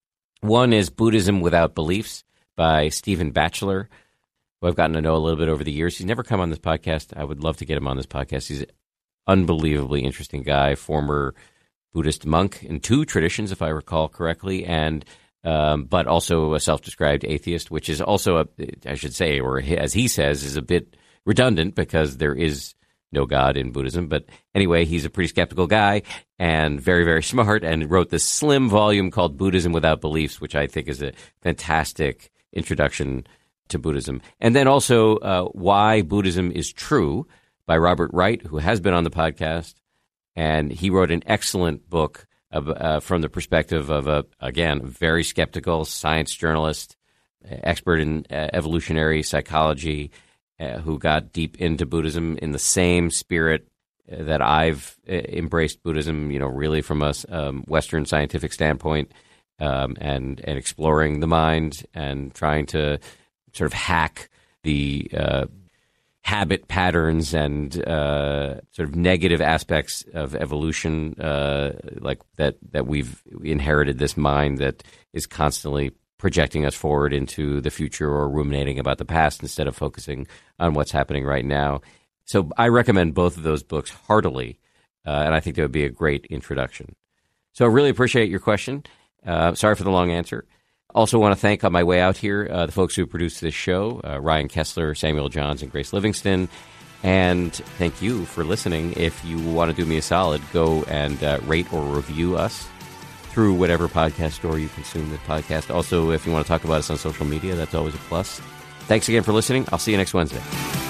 One is Buddhism Without Beliefs by Stephen Batchelor, who I've gotten to know a little bit over the years. He's never come on this podcast. I would love to get him on this podcast. He's an unbelievably interesting guy, former Buddhist monk in two traditions, if I recall correctly, and um, but also a self-described atheist, which is also, a, I should say, or as he says, is a bit redundant because there is no God in Buddhism. But anyway, he's a pretty skeptical guy and very, very smart, and wrote this slim volume called Buddhism Without Beliefs, which I think is a fantastic introduction to Buddhism. And then also uh, Why Buddhism is True by Robert Wright, who has been on the podcast. And he wrote an excellent book of, uh, from the perspective of, a, again, very skeptical science journalist, expert in uh, evolutionary psychology, Uh, who got deep into Buddhism in the same spirit uh, that I've uh, embraced Buddhism, you know, really from a um, Western scientific standpoint, um, and and exploring the mind and trying to sort of hack the uh, habit patterns and uh, sort of negative aspects of evolution, uh, like that that we've inherited this mind that is constantly projecting us forward into the future or ruminating about the past instead of focusing on what's happening right now. So I recommend both of those books heartily, uh, and I think that would be a great introduction. So I really appreciate your question. Uh, sorry for the long answer. Also want to thank on my way out here uh, the folks who produced this show, uh, Ryan Kessler, Samuel Johns, and Grace Livingston. And thank you for listening. If you want to do me a solid, go and uh, rate or review us through whatever podcast store you consume this podcast. Also, if you want to talk about us on social media, that's always a plus. Thanks again for listening. I'll see you next Wednesday.